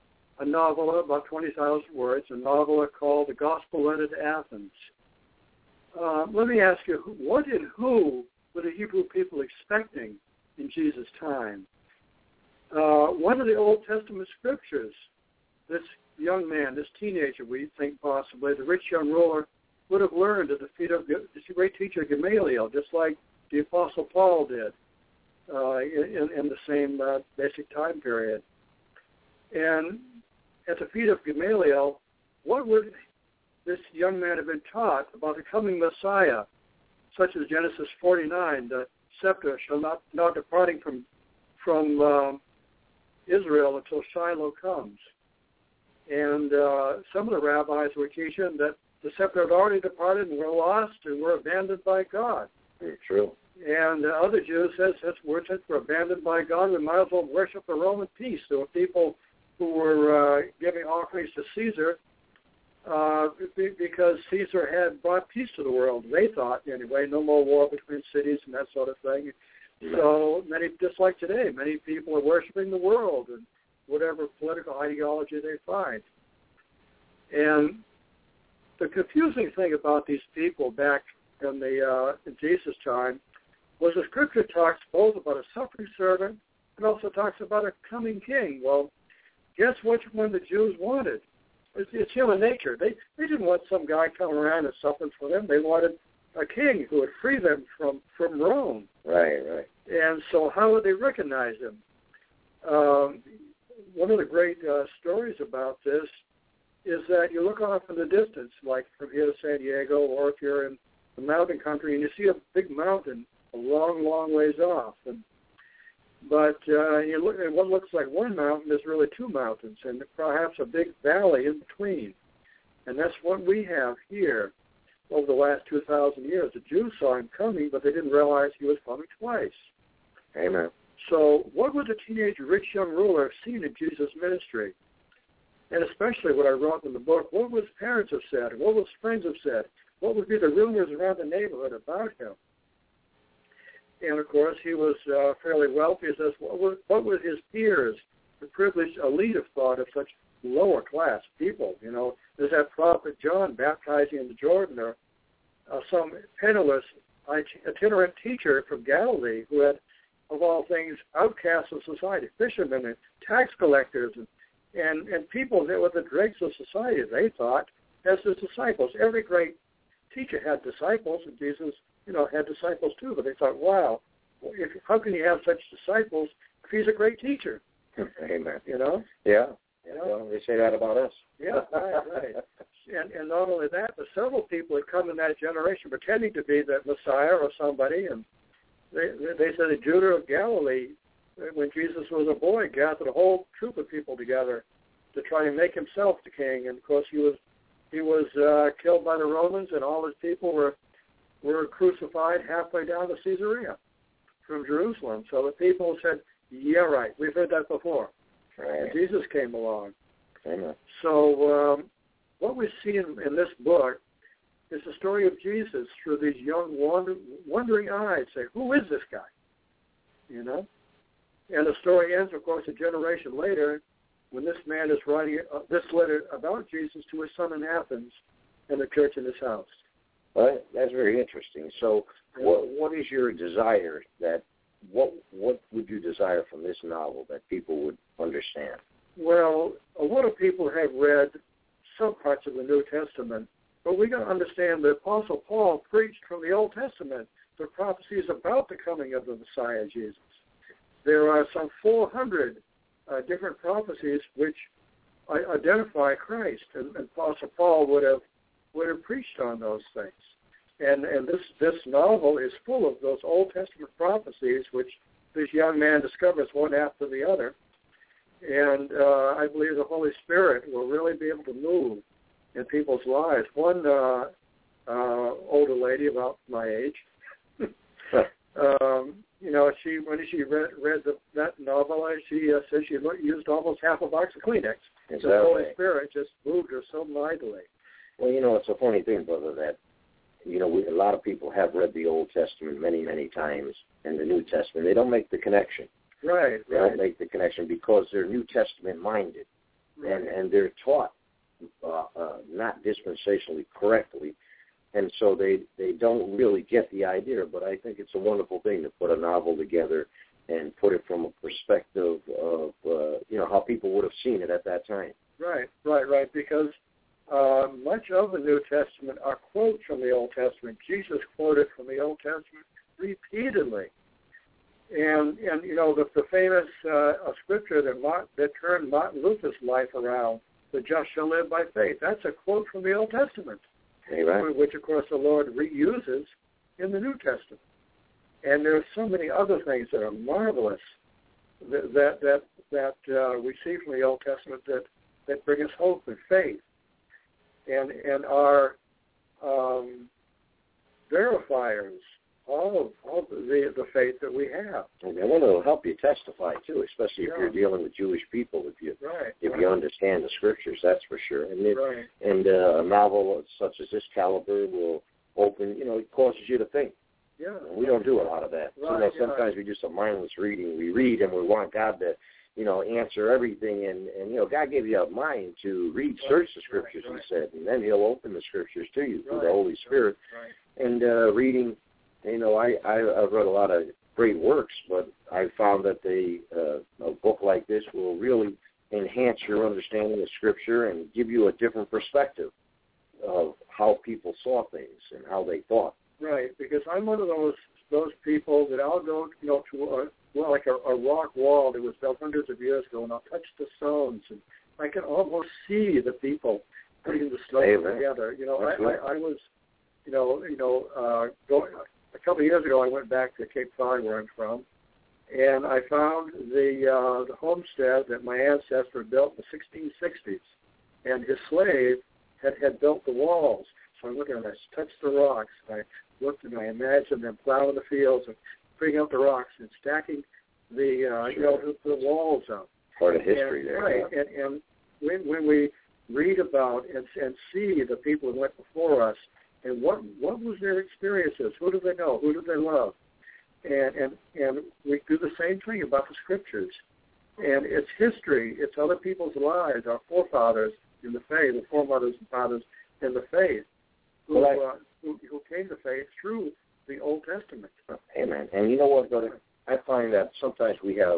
a novel about twenty thousand words, a novel called The Gospel Letter to Athens. Uh, let me ask you, what and who were the Hebrew people expecting in Jesus' time? Uh, one of the Old Testament scriptures, this young man, this teenager, we think possibly, the rich young ruler, would have learned at the feet of the great teacher Gamaliel, just like the Apostle Paul did uh, in, in the same uh, basic time period. And at the feet of Gamaliel, what would this young man have been taught about the coming Messiah, such as Genesis forty-nine, the scepter shall not, not departing from from um, Israel until Shiloh comes. And uh, some of the rabbis were teaching that the scepter had already departed and were lost and were abandoned by God. Very true. And uh, other Jews said, since we're, since we're abandoned by God, we might as well worship the Roman peace. There were people who were uh, giving offerings to Caesar uh, because Caesar had brought peace to the world. They thought, anyway, no more war between cities and that sort of thing. So many, just like today, many people are worshiping the world and whatever political ideology they find. And the confusing thing about these people back in the uh, in Jesus' time was the scripture talks both about a suffering servant and also talks about a coming king. Well, guess which one the Jews wanted? It's, it's human nature. They they didn't want some guy coming around and suffering for them. They wanted a king who would free them from, from Rome. Right, right. And so how would they recognize him? Um, one of the great uh, stories about this is that you look off in the distance, like from here to San Diego, or if you're in the mountain country, and you see a big mountain a long, long ways off. And, but uh, you look at what looks like one mountain is really two mountains, and perhaps a big valley in between. And that's what we have here over the last two thousand years. The Jews saw him coming, but they didn't realize he was coming twice. Amen. So what would the teenage rich young ruler have seen in Jesus' ministry? And especially what I wrote in the book, what would his parents have said? What would his friends have said? What would be the rumors around the neighborhood about him? And, of course, he was uh, fairly wealthy. He says, what would, what would his peers, the privileged elite, have thought of such lower-class people? You know, there's that prophet John baptizing in the Jordan, or uh, some penniless itinerant teacher from Galilee who had, of all things, outcasts of society, fishermen and tax collectors and, and, and people that were the dregs of society, they thought, as his disciples. Every great teacher had disciples, and Jesus, you know, had disciples too, but they thought, wow, if, how can you have such disciples if he's a great teacher? Amen. You know? Yeah. You know? Well, they say that about us. Yeah, right, right. And, and not only that, but several people had come in that generation pretending to be the Messiah or somebody, and they, they said that Judah of Galilee, when Jesus was a boy, gathered a whole troop of people together to try and make himself the king. And of course, he was he was uh, killed by the Romans, and all his people were were crucified halfway down to Caesarea from Jerusalem. So the people said, "Yeah, right. We've heard that before." Right. And Jesus came along. Amen. So um, what we see in, in this book is the story of Jesus through these young, wander, wondering eyes. Say, who is this guy? You know. And the story ends, of course, a generation later, when this man is writing uh, this letter about Jesus to his son in Athens and the church in his house. Well, that's very interesting. So, what what is your desire? That what what would you desire from this novel that people would understand? Well, a lot of people have read some parts of the New Testament, but we got to understand the Apostle Paul preached from the Old Testament the prophecies about the coming of the Messiah Jesus. There are some four hundred uh, different prophecies which uh, identify Christ, and, and Apostle Paul would have would have preached on those things. And and this this novel is full of those Old Testament prophecies, which this young man discovers one after the other. And uh, I believe the Holy Spirit will really be able to move in people's lives. One uh, uh, older lady about my age. um, You know, she when she read, read the, that novel, she uh, said she used almost half a box of Kleenex. Exactly. The Holy Spirit just moved her so mightily. Well, you know, it's a funny thing, brother, that, you know, we, a lot of people have read the Old Testament many, many times, and the New Testament. They don't make the connection. Right, They right. don't make the connection because they're New Testament-minded, Right. and, and they're taught uh, uh, not dispensationally correctly. And so they, they don't really get the idea, but I think it's a wonderful thing to put a novel together and put it from a perspective of, uh, you know, how people would have seen it at that time. Right, right, right, because uh, much of the New Testament are quotes from the Old Testament. Jesus quoted from the Old Testament repeatedly. And, and you know, the, the famous uh, scripture that, Martin, that turned Martin Luther's life around, the just shall live by faith, that's a quote from the Old Testament. Right. Which, of course, the Lord reuses in the New Testament. And there are so many other things that are marvelous that that that, that uh, we see from the Old Testament that, that bring us hope and faith, and and are um, verifiers of, of the the faith that we have. And I want to help you testify too, especially if Yeah. you're dealing with Jewish people. If you Right. if right. you understand the scriptures, that's for sure. And it, Right. and uh, a novel such as this caliber will open. You know, it causes you to think. Yeah. And we don't do a lot of that. Right, you know, yeah. sometimes we do some mindless reading. We read and we want God to, you know, answer everything. And, and you know, God gave you a mind to read, search the scriptures, right, right. he said, and then he'll open the scriptures to you through Right, the Holy Spirit. Right. And uh, reading, you know, I, I, I've read a lot of great works, but I found that the, uh, a book like this will really enhance your understanding of Scripture and give you a different perspective of how people saw things and how they thought. Right, because I'm one of those those people that I'll go, you know, to a, well, like a, a rock wall that was built hundreds of years ago, and I'll touch the stones, and I can almost see the people putting the stones Amen. together. You know, That's I, right. I, I was, you know, you know, uh, going a couple of years ago, I went back to Cape Cod, where I'm from, and I found the uh, the homestead that my ancestor built in the sixteen sixties, and his slave had, had built the walls. So I looked at it, I touched the rocks, and I looked and I imagined them plowing the fields and bringing up the rocks and stacking the uh, Sure. you know the, the walls up. Part of history and, there. Right, yeah. and, and when when we read about and, and see the people who went before us and what what was their experiences, who do they know, who do they love, and and and we do the same thing about the scriptures, and it's history, it's other people's lives, our forefathers in the faith, the foremothers and fathers in the faith, who, Well, I, uh, who, who came to faith through the Old Testament. Amen. And you know what, brother? I find that sometimes we have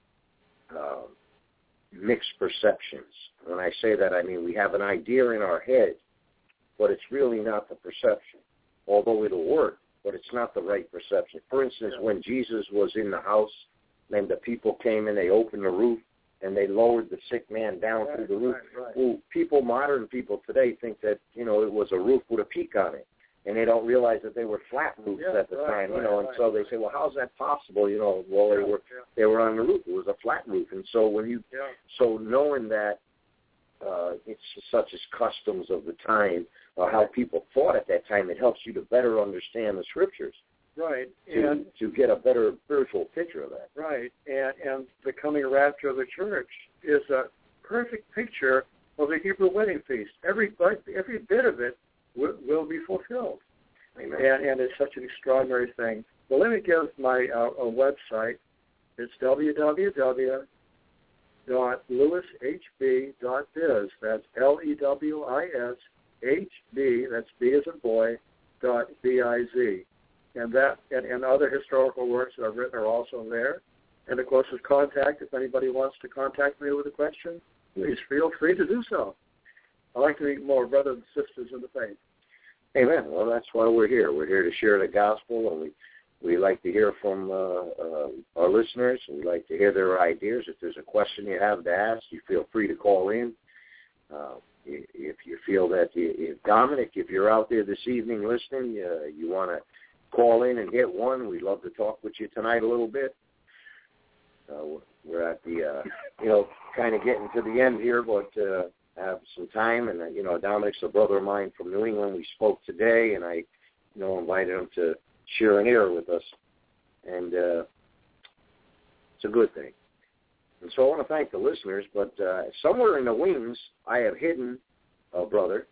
uh, mixed perceptions. When I say that, I mean we have an idea in our head, but it's really not the perception, although it'll work, but it's not the right perception. For instance, Yeah. when Jesus was in the house and the people came and they opened the roof and they lowered the sick man down right, through the roof. Right, right. Well, people, modern people today think that, you know, it was a roof with a peak on it, and they don't realize that they were flat roofs yeah, at the right, time, you right, know, and right. so they say, well, how's that possible? You know, well, they yeah, were yeah. they were on the roof. It was a flat roof, and so when you, Yeah. so knowing that uh, it's such as customs of the time, or how people thought at that time, it helps you to better understand the scriptures. Right, To, and to get a better spiritual picture of that. right, and and the coming rapture of the church is a perfect picture of the Hebrew wedding feast. Every every bit of it will, will be fulfilled, Amen. and and it's such an extraordinary thing. Well, let me give my uh, a website. It's w w w dot lewis h b dot biz. That's L E W I S H B. That's B as in boy. Dot B I Z. And that and, and other historical works that I've written are also there. And, of course, with contact, if anybody wants to contact me with a question, please feel free to do so. I like to meet more brothers and sisters in the faith. Amen. Well, that's why we're here. We're here to share the gospel, and we, we like to hear from uh, uh, our listeners. We like to hear their ideas. If there's a question you have to ask, you feel free to call in. Uh, if you feel that, you, if Dominic, if you're out there this evening listening, uh, you want to call in and get one, we'd love to talk with you tonight a little bit. Uh, we're at the, uh, you know, kind of getting to the end here, but uh, have some time. And, uh, you know, Dominic's a brother of mine from New England. We spoke today, and I, you know, invited him to share an ear with us. And uh, it's a good thing. And so I want to thank the listeners, but uh, somewhere in the wings, I have hidden a brother.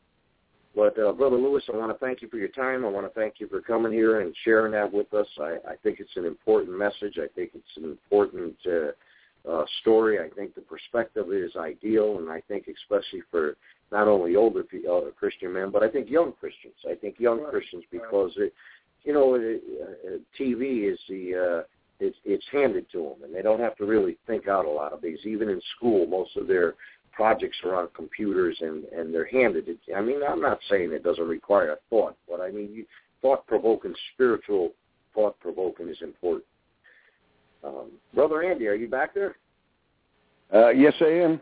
But, uh, Brother Lewis, I want to thank you for your time. I want to thank you for coming here and sharing that with us. I, I think it's an important message. I think it's an important uh, uh, story. I think the perspective is ideal, and I think especially for not only older uh, Christian men, but I think young Christians. I think young right. Christians because, it, you know, it, uh, T V is the uh, it's, it's handed to them, and they don't have to really think out a lot of these. Even in school, most of their projects are on computers, and, and they're handed it. I mean, I'm not saying it doesn't require a thought, but I mean, you, thought-provoking, spiritual thought-provoking is important. Um, Brother Andy, are you back there? Uh, yes, I am.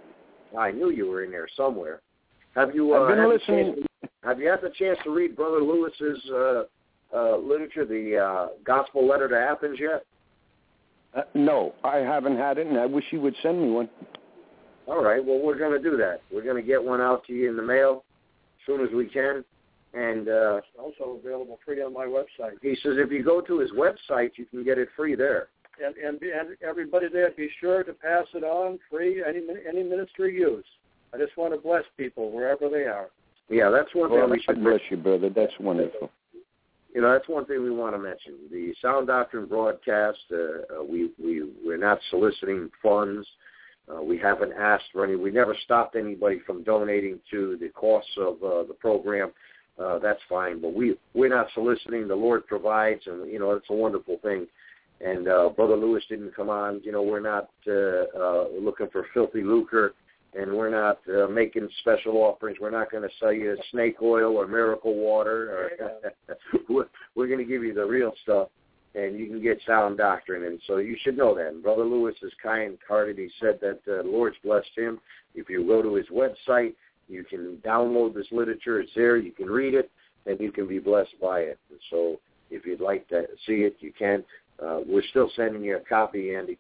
I knew you were in there somewhere. Have you? Uh, I've been had listening. To, have you had the chance to read Brother Lewis's uh, uh, literature, the uh, Gospel Letter to Athens, yet? Uh, no, I haven't had it, and I wish you would send me one. All right, well, we're going to do that. We're going to get one out to you in the mail as soon as we can. And uh, it's also available free on my website. He says if you go to his website, you can get it free there. And and, and everybody there, be sure to pass it on free, any any ministry use. I just want to bless people wherever they are. Yeah, that's one well, thing we should bless you, brother. That's wonderful. You know, that's one thing we want to mention. The Sound Doctrine broadcast, uh, uh, we, we, we're not soliciting funds. Uh, we haven't asked for any. We never stopped anybody from donating to the costs of uh, the program. Uh, that's fine, but we we're not soliciting. The Lord provides, and you know it's a wonderful thing. And uh, Brother Lewis didn't come on. You know, we're not uh, uh, looking for filthy lucre, and we're not uh, making special offerings. We're not going to sell you snake oil or miracle water. Or we're we're going to give you the real stuff. And you can get sound doctrine, and so you should know that. And Brother Lewis is kind-hearted. He said that uh, the Lord's blessed him. If you go to his website, you can download this literature. It's there. You can read it, and you can be blessed by it. And so if you'd like to see it, you can. Uh, we're still sending you a copy, Andy.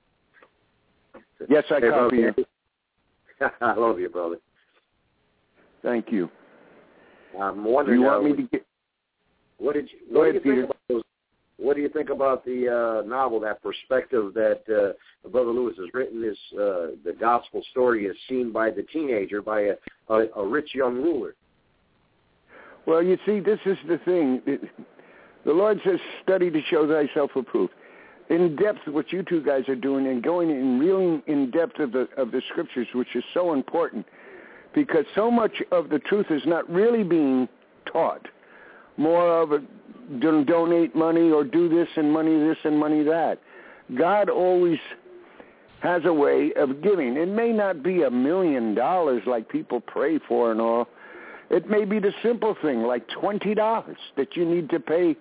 Yes, I hey, copy you. I love you, brother. Thank you. I'm wondering. Do you want uh, me to get? What did you? Go What ahead, do you Peter. think about those? What do you think about the uh, novel, that perspective that uh, Brother Lewis has written? Is uh, the gospel story is seen by the teenager, by a, a, a rich young ruler? Well, you see, this is the thing. The Lord says, study to show thyself approved. In depth, what you two guys are doing and going in really in depth of the of the scriptures, which is so important, because so much of the truth is not really being taught. More of a don't donate money or do this and money this and money that. God always has a way of giving. It may not be a million dollars like people pray for and all. It may be the simple thing like twenty dollars that you need to pay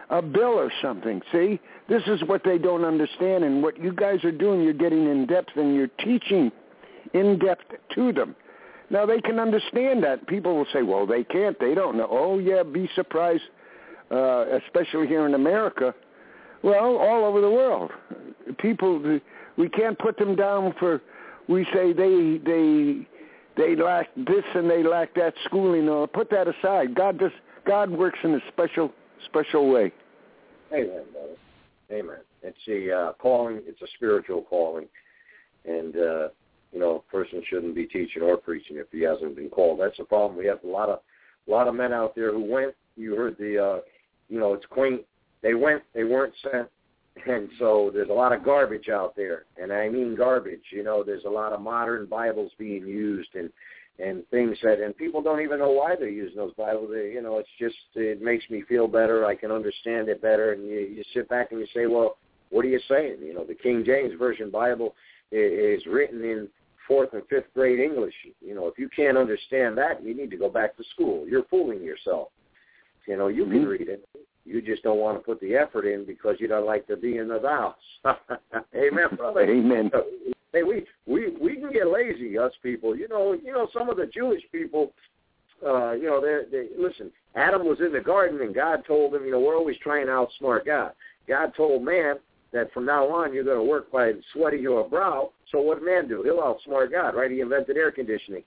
a bill or something. See, this is what they don't understand, and what you guys are doing, you're getting in depth and you're teaching in depth to them. Now, they can understand that. People will say, well, they can't. They don't know. Oh, yeah, be surprised, uh, especially here in America. Well, all over the world. People, we can't put them down for, we say they they they lack this and they lack that schooling. No, put that aside. God does, God works in a special, special way. Amen, brother. Amen. It's a uh, calling. It's a spiritual calling. And, uh, you know, a person shouldn't be teaching or preaching if he hasn't been called. That's the problem. We have a lot of a lot of men out there who went. You heard the, uh, you know, it's quaint. They went. They weren't sent. And so there's a lot of garbage out there. And I mean garbage. You know, there's a lot of modern Bibles being used and, and things that, and people don't even know why they're using those Bibles. They, you know, it's just, it makes me feel better. I can understand it better. And you, you sit back and you say, well, what are you saying? You know, the King James Version Bible is written in fourth and fifth grade English. You know, if you can't understand that, you need to go back to school. You're fooling yourself. You know, you mm-hmm. can read it. You just don't want to put the effort in because you don't like to be in the house. Amen, brother. Amen. Hey, we, we we can get lazy, us people. You know, you know, some of the Jewish people, uh, you know, they they listen. Adam was in the garden, and God told him, you know, we're always trying to outsmart God. God told man that from now on you're going to work by the sweat of your brow. So what did man do? He'll outsmart God, right? He invented air conditioning.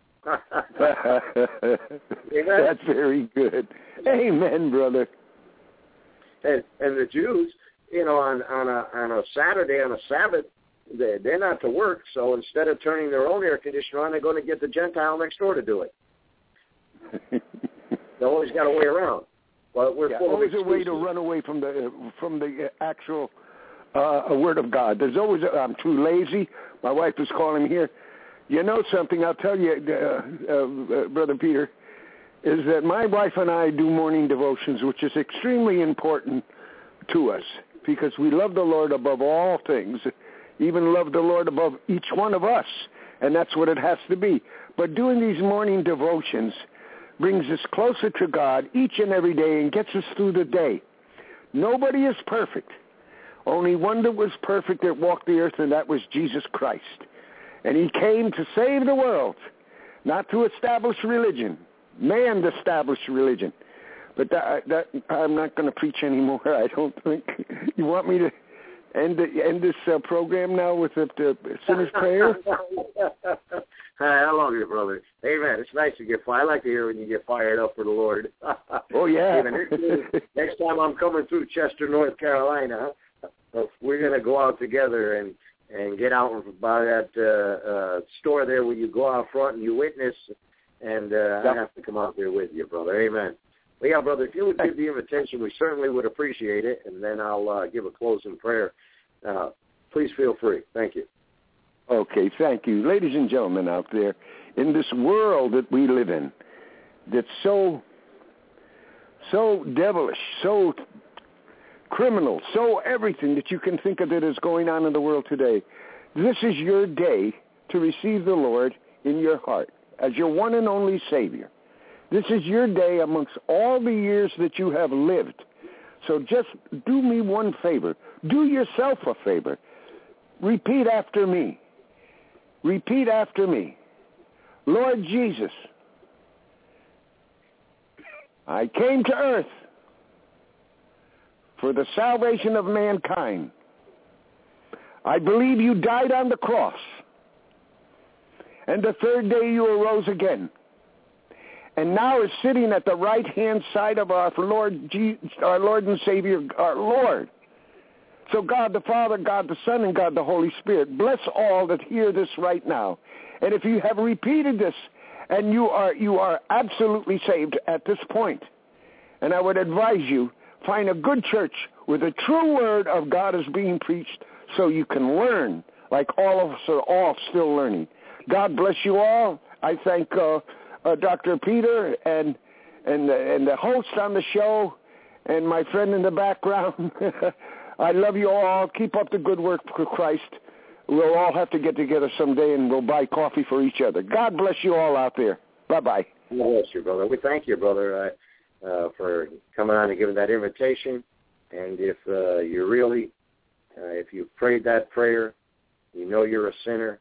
That's very good. Amen, brother. And, and the Jews, you know, on, on a on a Saturday, on a Sabbath, they, they're not to work. So instead of turning their own air conditioner on, they're going to get the Gentile next door to do it. They always got a way around. Well, we're yeah, full always of a way to run away from the from the actual uh, word of God. There's always a, I'm too lazy. My wife was calling me here. You know something? I'll tell you, uh, uh, uh, Brother Peter. Is that my wife and I do morning devotions, which is extremely important to us because we love the Lord above all things, even love the Lord above each one of us, and that's what it has to be. But doing these morning devotions brings us closer to God each and every day and gets us through the day. Nobody is perfect. Only one that was perfect that walked the earth, and that was Jesus Christ. And he came to save the world, not to establish religion. Man established religion. But that, that I'm not going to preach anymore, I don't think. You want me to end the, end this uh, program now with the, the sinner's prayer? I love you, brother. Amen. It's nice to get fired. I like to hear when you get fired up for the Lord. Oh, yeah. Next time I'm coming through Chester, North Carolina, we're going to go out together and, and get out by that uh, uh, store there where you go out front and you witness. And uh, yep. I have to come out there with you, brother. Amen. Well, yeah, brother, if you would give the invitation, we certainly would appreciate it. And then I'll uh, give a closing prayer. Uh, please feel free. Thank you. Okay, thank you. Ladies and gentlemen out there, in this world that we live in, that's so, so devilish, so criminal, so everything that you can think of that is going on in the world today, this is your day to receive the Lord in your heart as your one and only Savior. This is your day amongst all the years that you have lived. So just do me one favor. Do yourself a favor. Repeat after me. Repeat after me. Lord Jesus, I came to earth for the salvation of mankind. I believe you died on the cross. And the third day you arose again. And now is sitting at the right-hand side of our Lord, our Lord and Savior, our Lord. So God the Father, God the Son, and God the Holy Spirit, bless all that hear this right now. And if you have repeated this and you are you are absolutely saved at this point, and I would advise you, find a good church where the true word of God is being preached so you can learn like all of us are all still learning. God bless you all. I thank uh, uh, Doctor Peter and and the, and the host on the show and my friend in the background. I love you all. Keep up the good work for Christ. We'll all have to get together someday and we'll buy coffee for each other. God bless you all out there. Bye-bye. God bless you, brother. We thank you, brother. Uh, uh, for coming on and giving that invitation. And if uh, you're really, uh, if you've prayed that prayer, you know you're a sinner,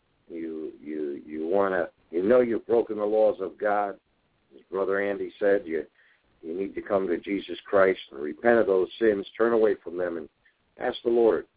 you you you want to, you know you've broken the laws of God. As Brother Andy said, you you need to come to Jesus Christ and repent of those sins, turn away from them, and ask the Lord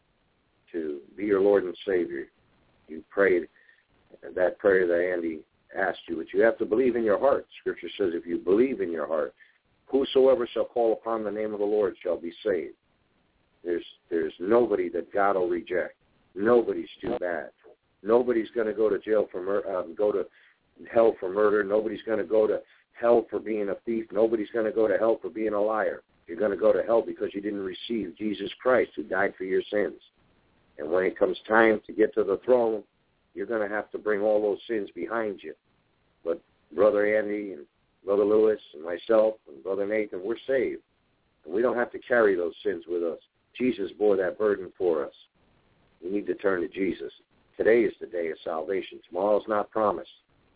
to be your Lord and Savior. You prayed that prayer that Andy asked you, but you have to believe in your heart. Scripture says if you believe in your heart, whosoever shall call upon the name of the Lord shall be saved. There's there's nobody that God will reject. Nobody's too bad. Nobody's going to go to jail for mur- um, go to hell for murder. Nobody's going to go to hell for being a thief. Nobody's going to go to hell for being a liar. You're going to go to hell because you didn't receive Jesus Christ who died for your sins. And when it comes time to get to the throne, you're going to have to bring all those sins behind you. But Brother Andy and Brother Lewis and myself and Brother Nathan, we're saved. And we don't have to carry those sins with us. Jesus bore that burden for us. We need to turn to Jesus. Today is the day of salvation. Tomorrow's not promised.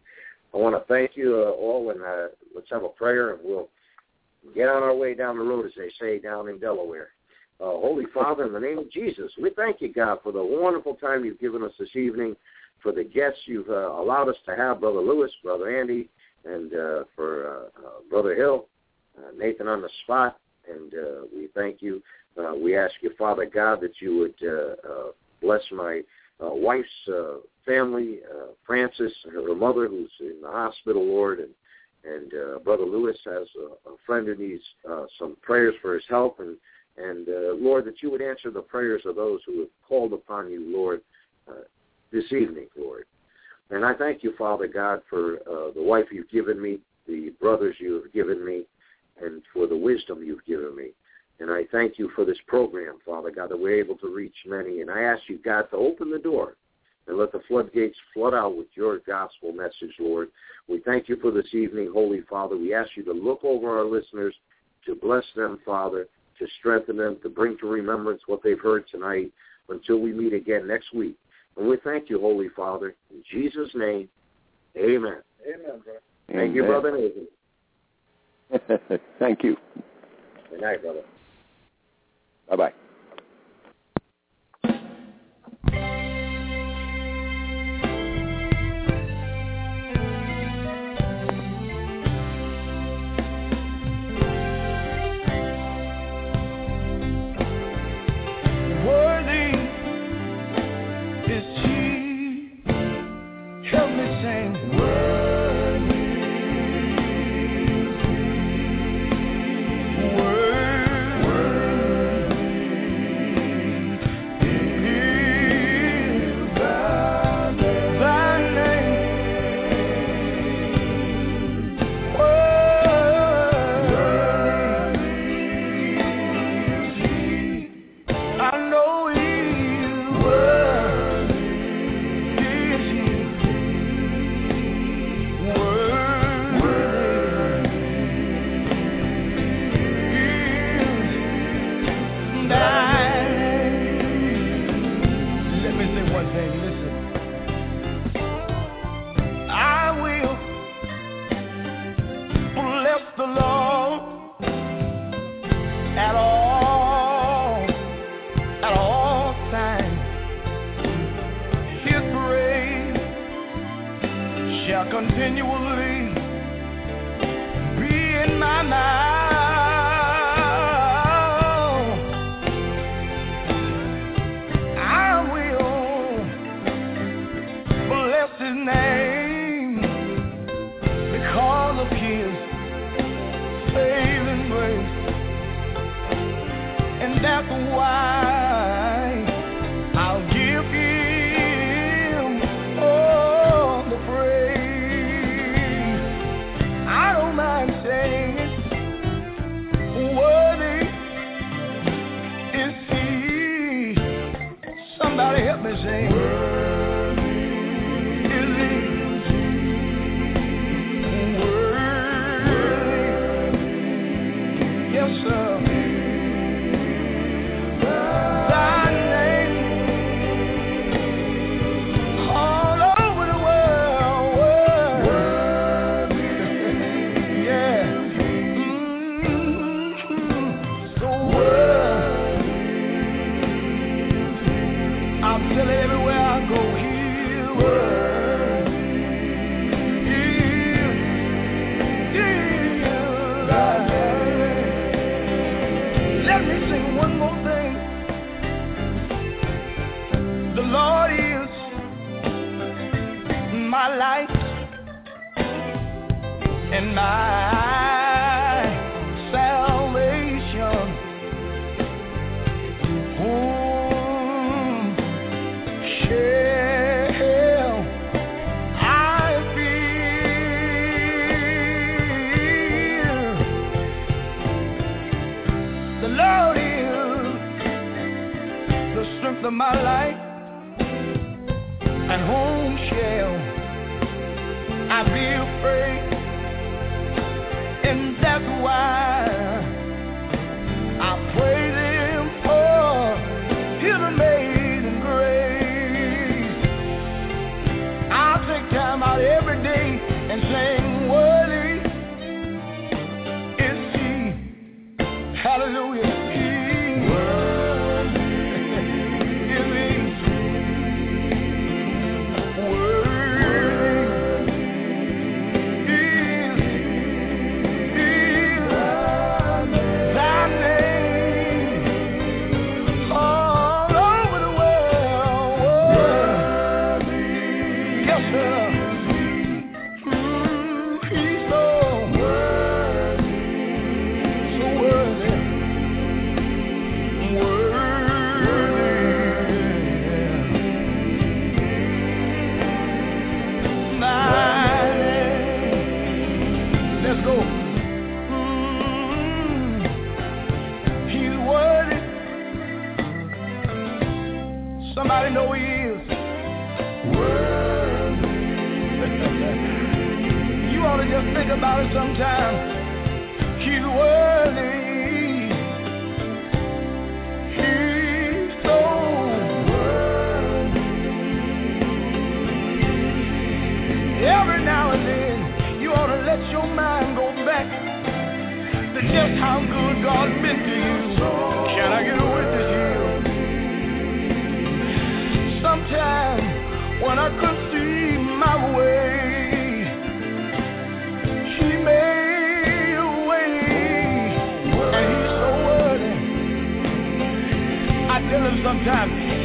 I want to thank you uh, all, and uh, let's have a prayer, and we'll get on our way down the road, as they say, down in Delaware. Uh, Holy Father, in the name of Jesus, we thank you, God, for the wonderful time you've given us this evening, for the guests you've uh, allowed us to have, Brother Lewis, Brother Andy, and uh, for uh, uh, Brother Hill, uh, Nathan on the spot, and uh, we thank you. Uh, we ask you, Father God, that you would uh, uh, bless my uh, wife's uh, family, uh, Frances, and her mother, who's in the hospital, Lord, and and uh, Brother Lewis has a, a friend who needs uh, some prayers for his health, and and uh, Lord, that you would answer the prayers of those who have called upon you, Lord, uh, this evening, Lord. And I thank you, Father God, for uh, the wife you've given me, the brothers you have given me, and for the wisdom you've given me. And I thank you for this program, Father God, that we're able to reach many. And I ask you, God, to open the door and let the floodgates flood out with your gospel message, Lord. We thank you for this evening, Holy Father. We ask you to look over our listeners, to bless them, Father, to strengthen them, to bring to remembrance what they've heard tonight until we meet again next week. And we thank you, Holy Father. In Jesus' name, amen. Amen, brother. Thank Amen. you, Brother Nathan. Thank you. Good night, brother. Bye-bye. Continually be in my mouth. I will bless his name because of his of my life, and whom shall I be afraid? And that's why I praise him for his amazing grace. I'll take time out every day and sing, worthy is he. Hallelujah. Somebody know he is worthy. You ought to just think about it sometime. He's worthy. He's so worthy. Every now and then, you ought to let your mind go back to just how good God's been to you. Can I get a witness here? Sometime when I couldn't see my way, he made a way, and he's so worthy. I tell him sometimes,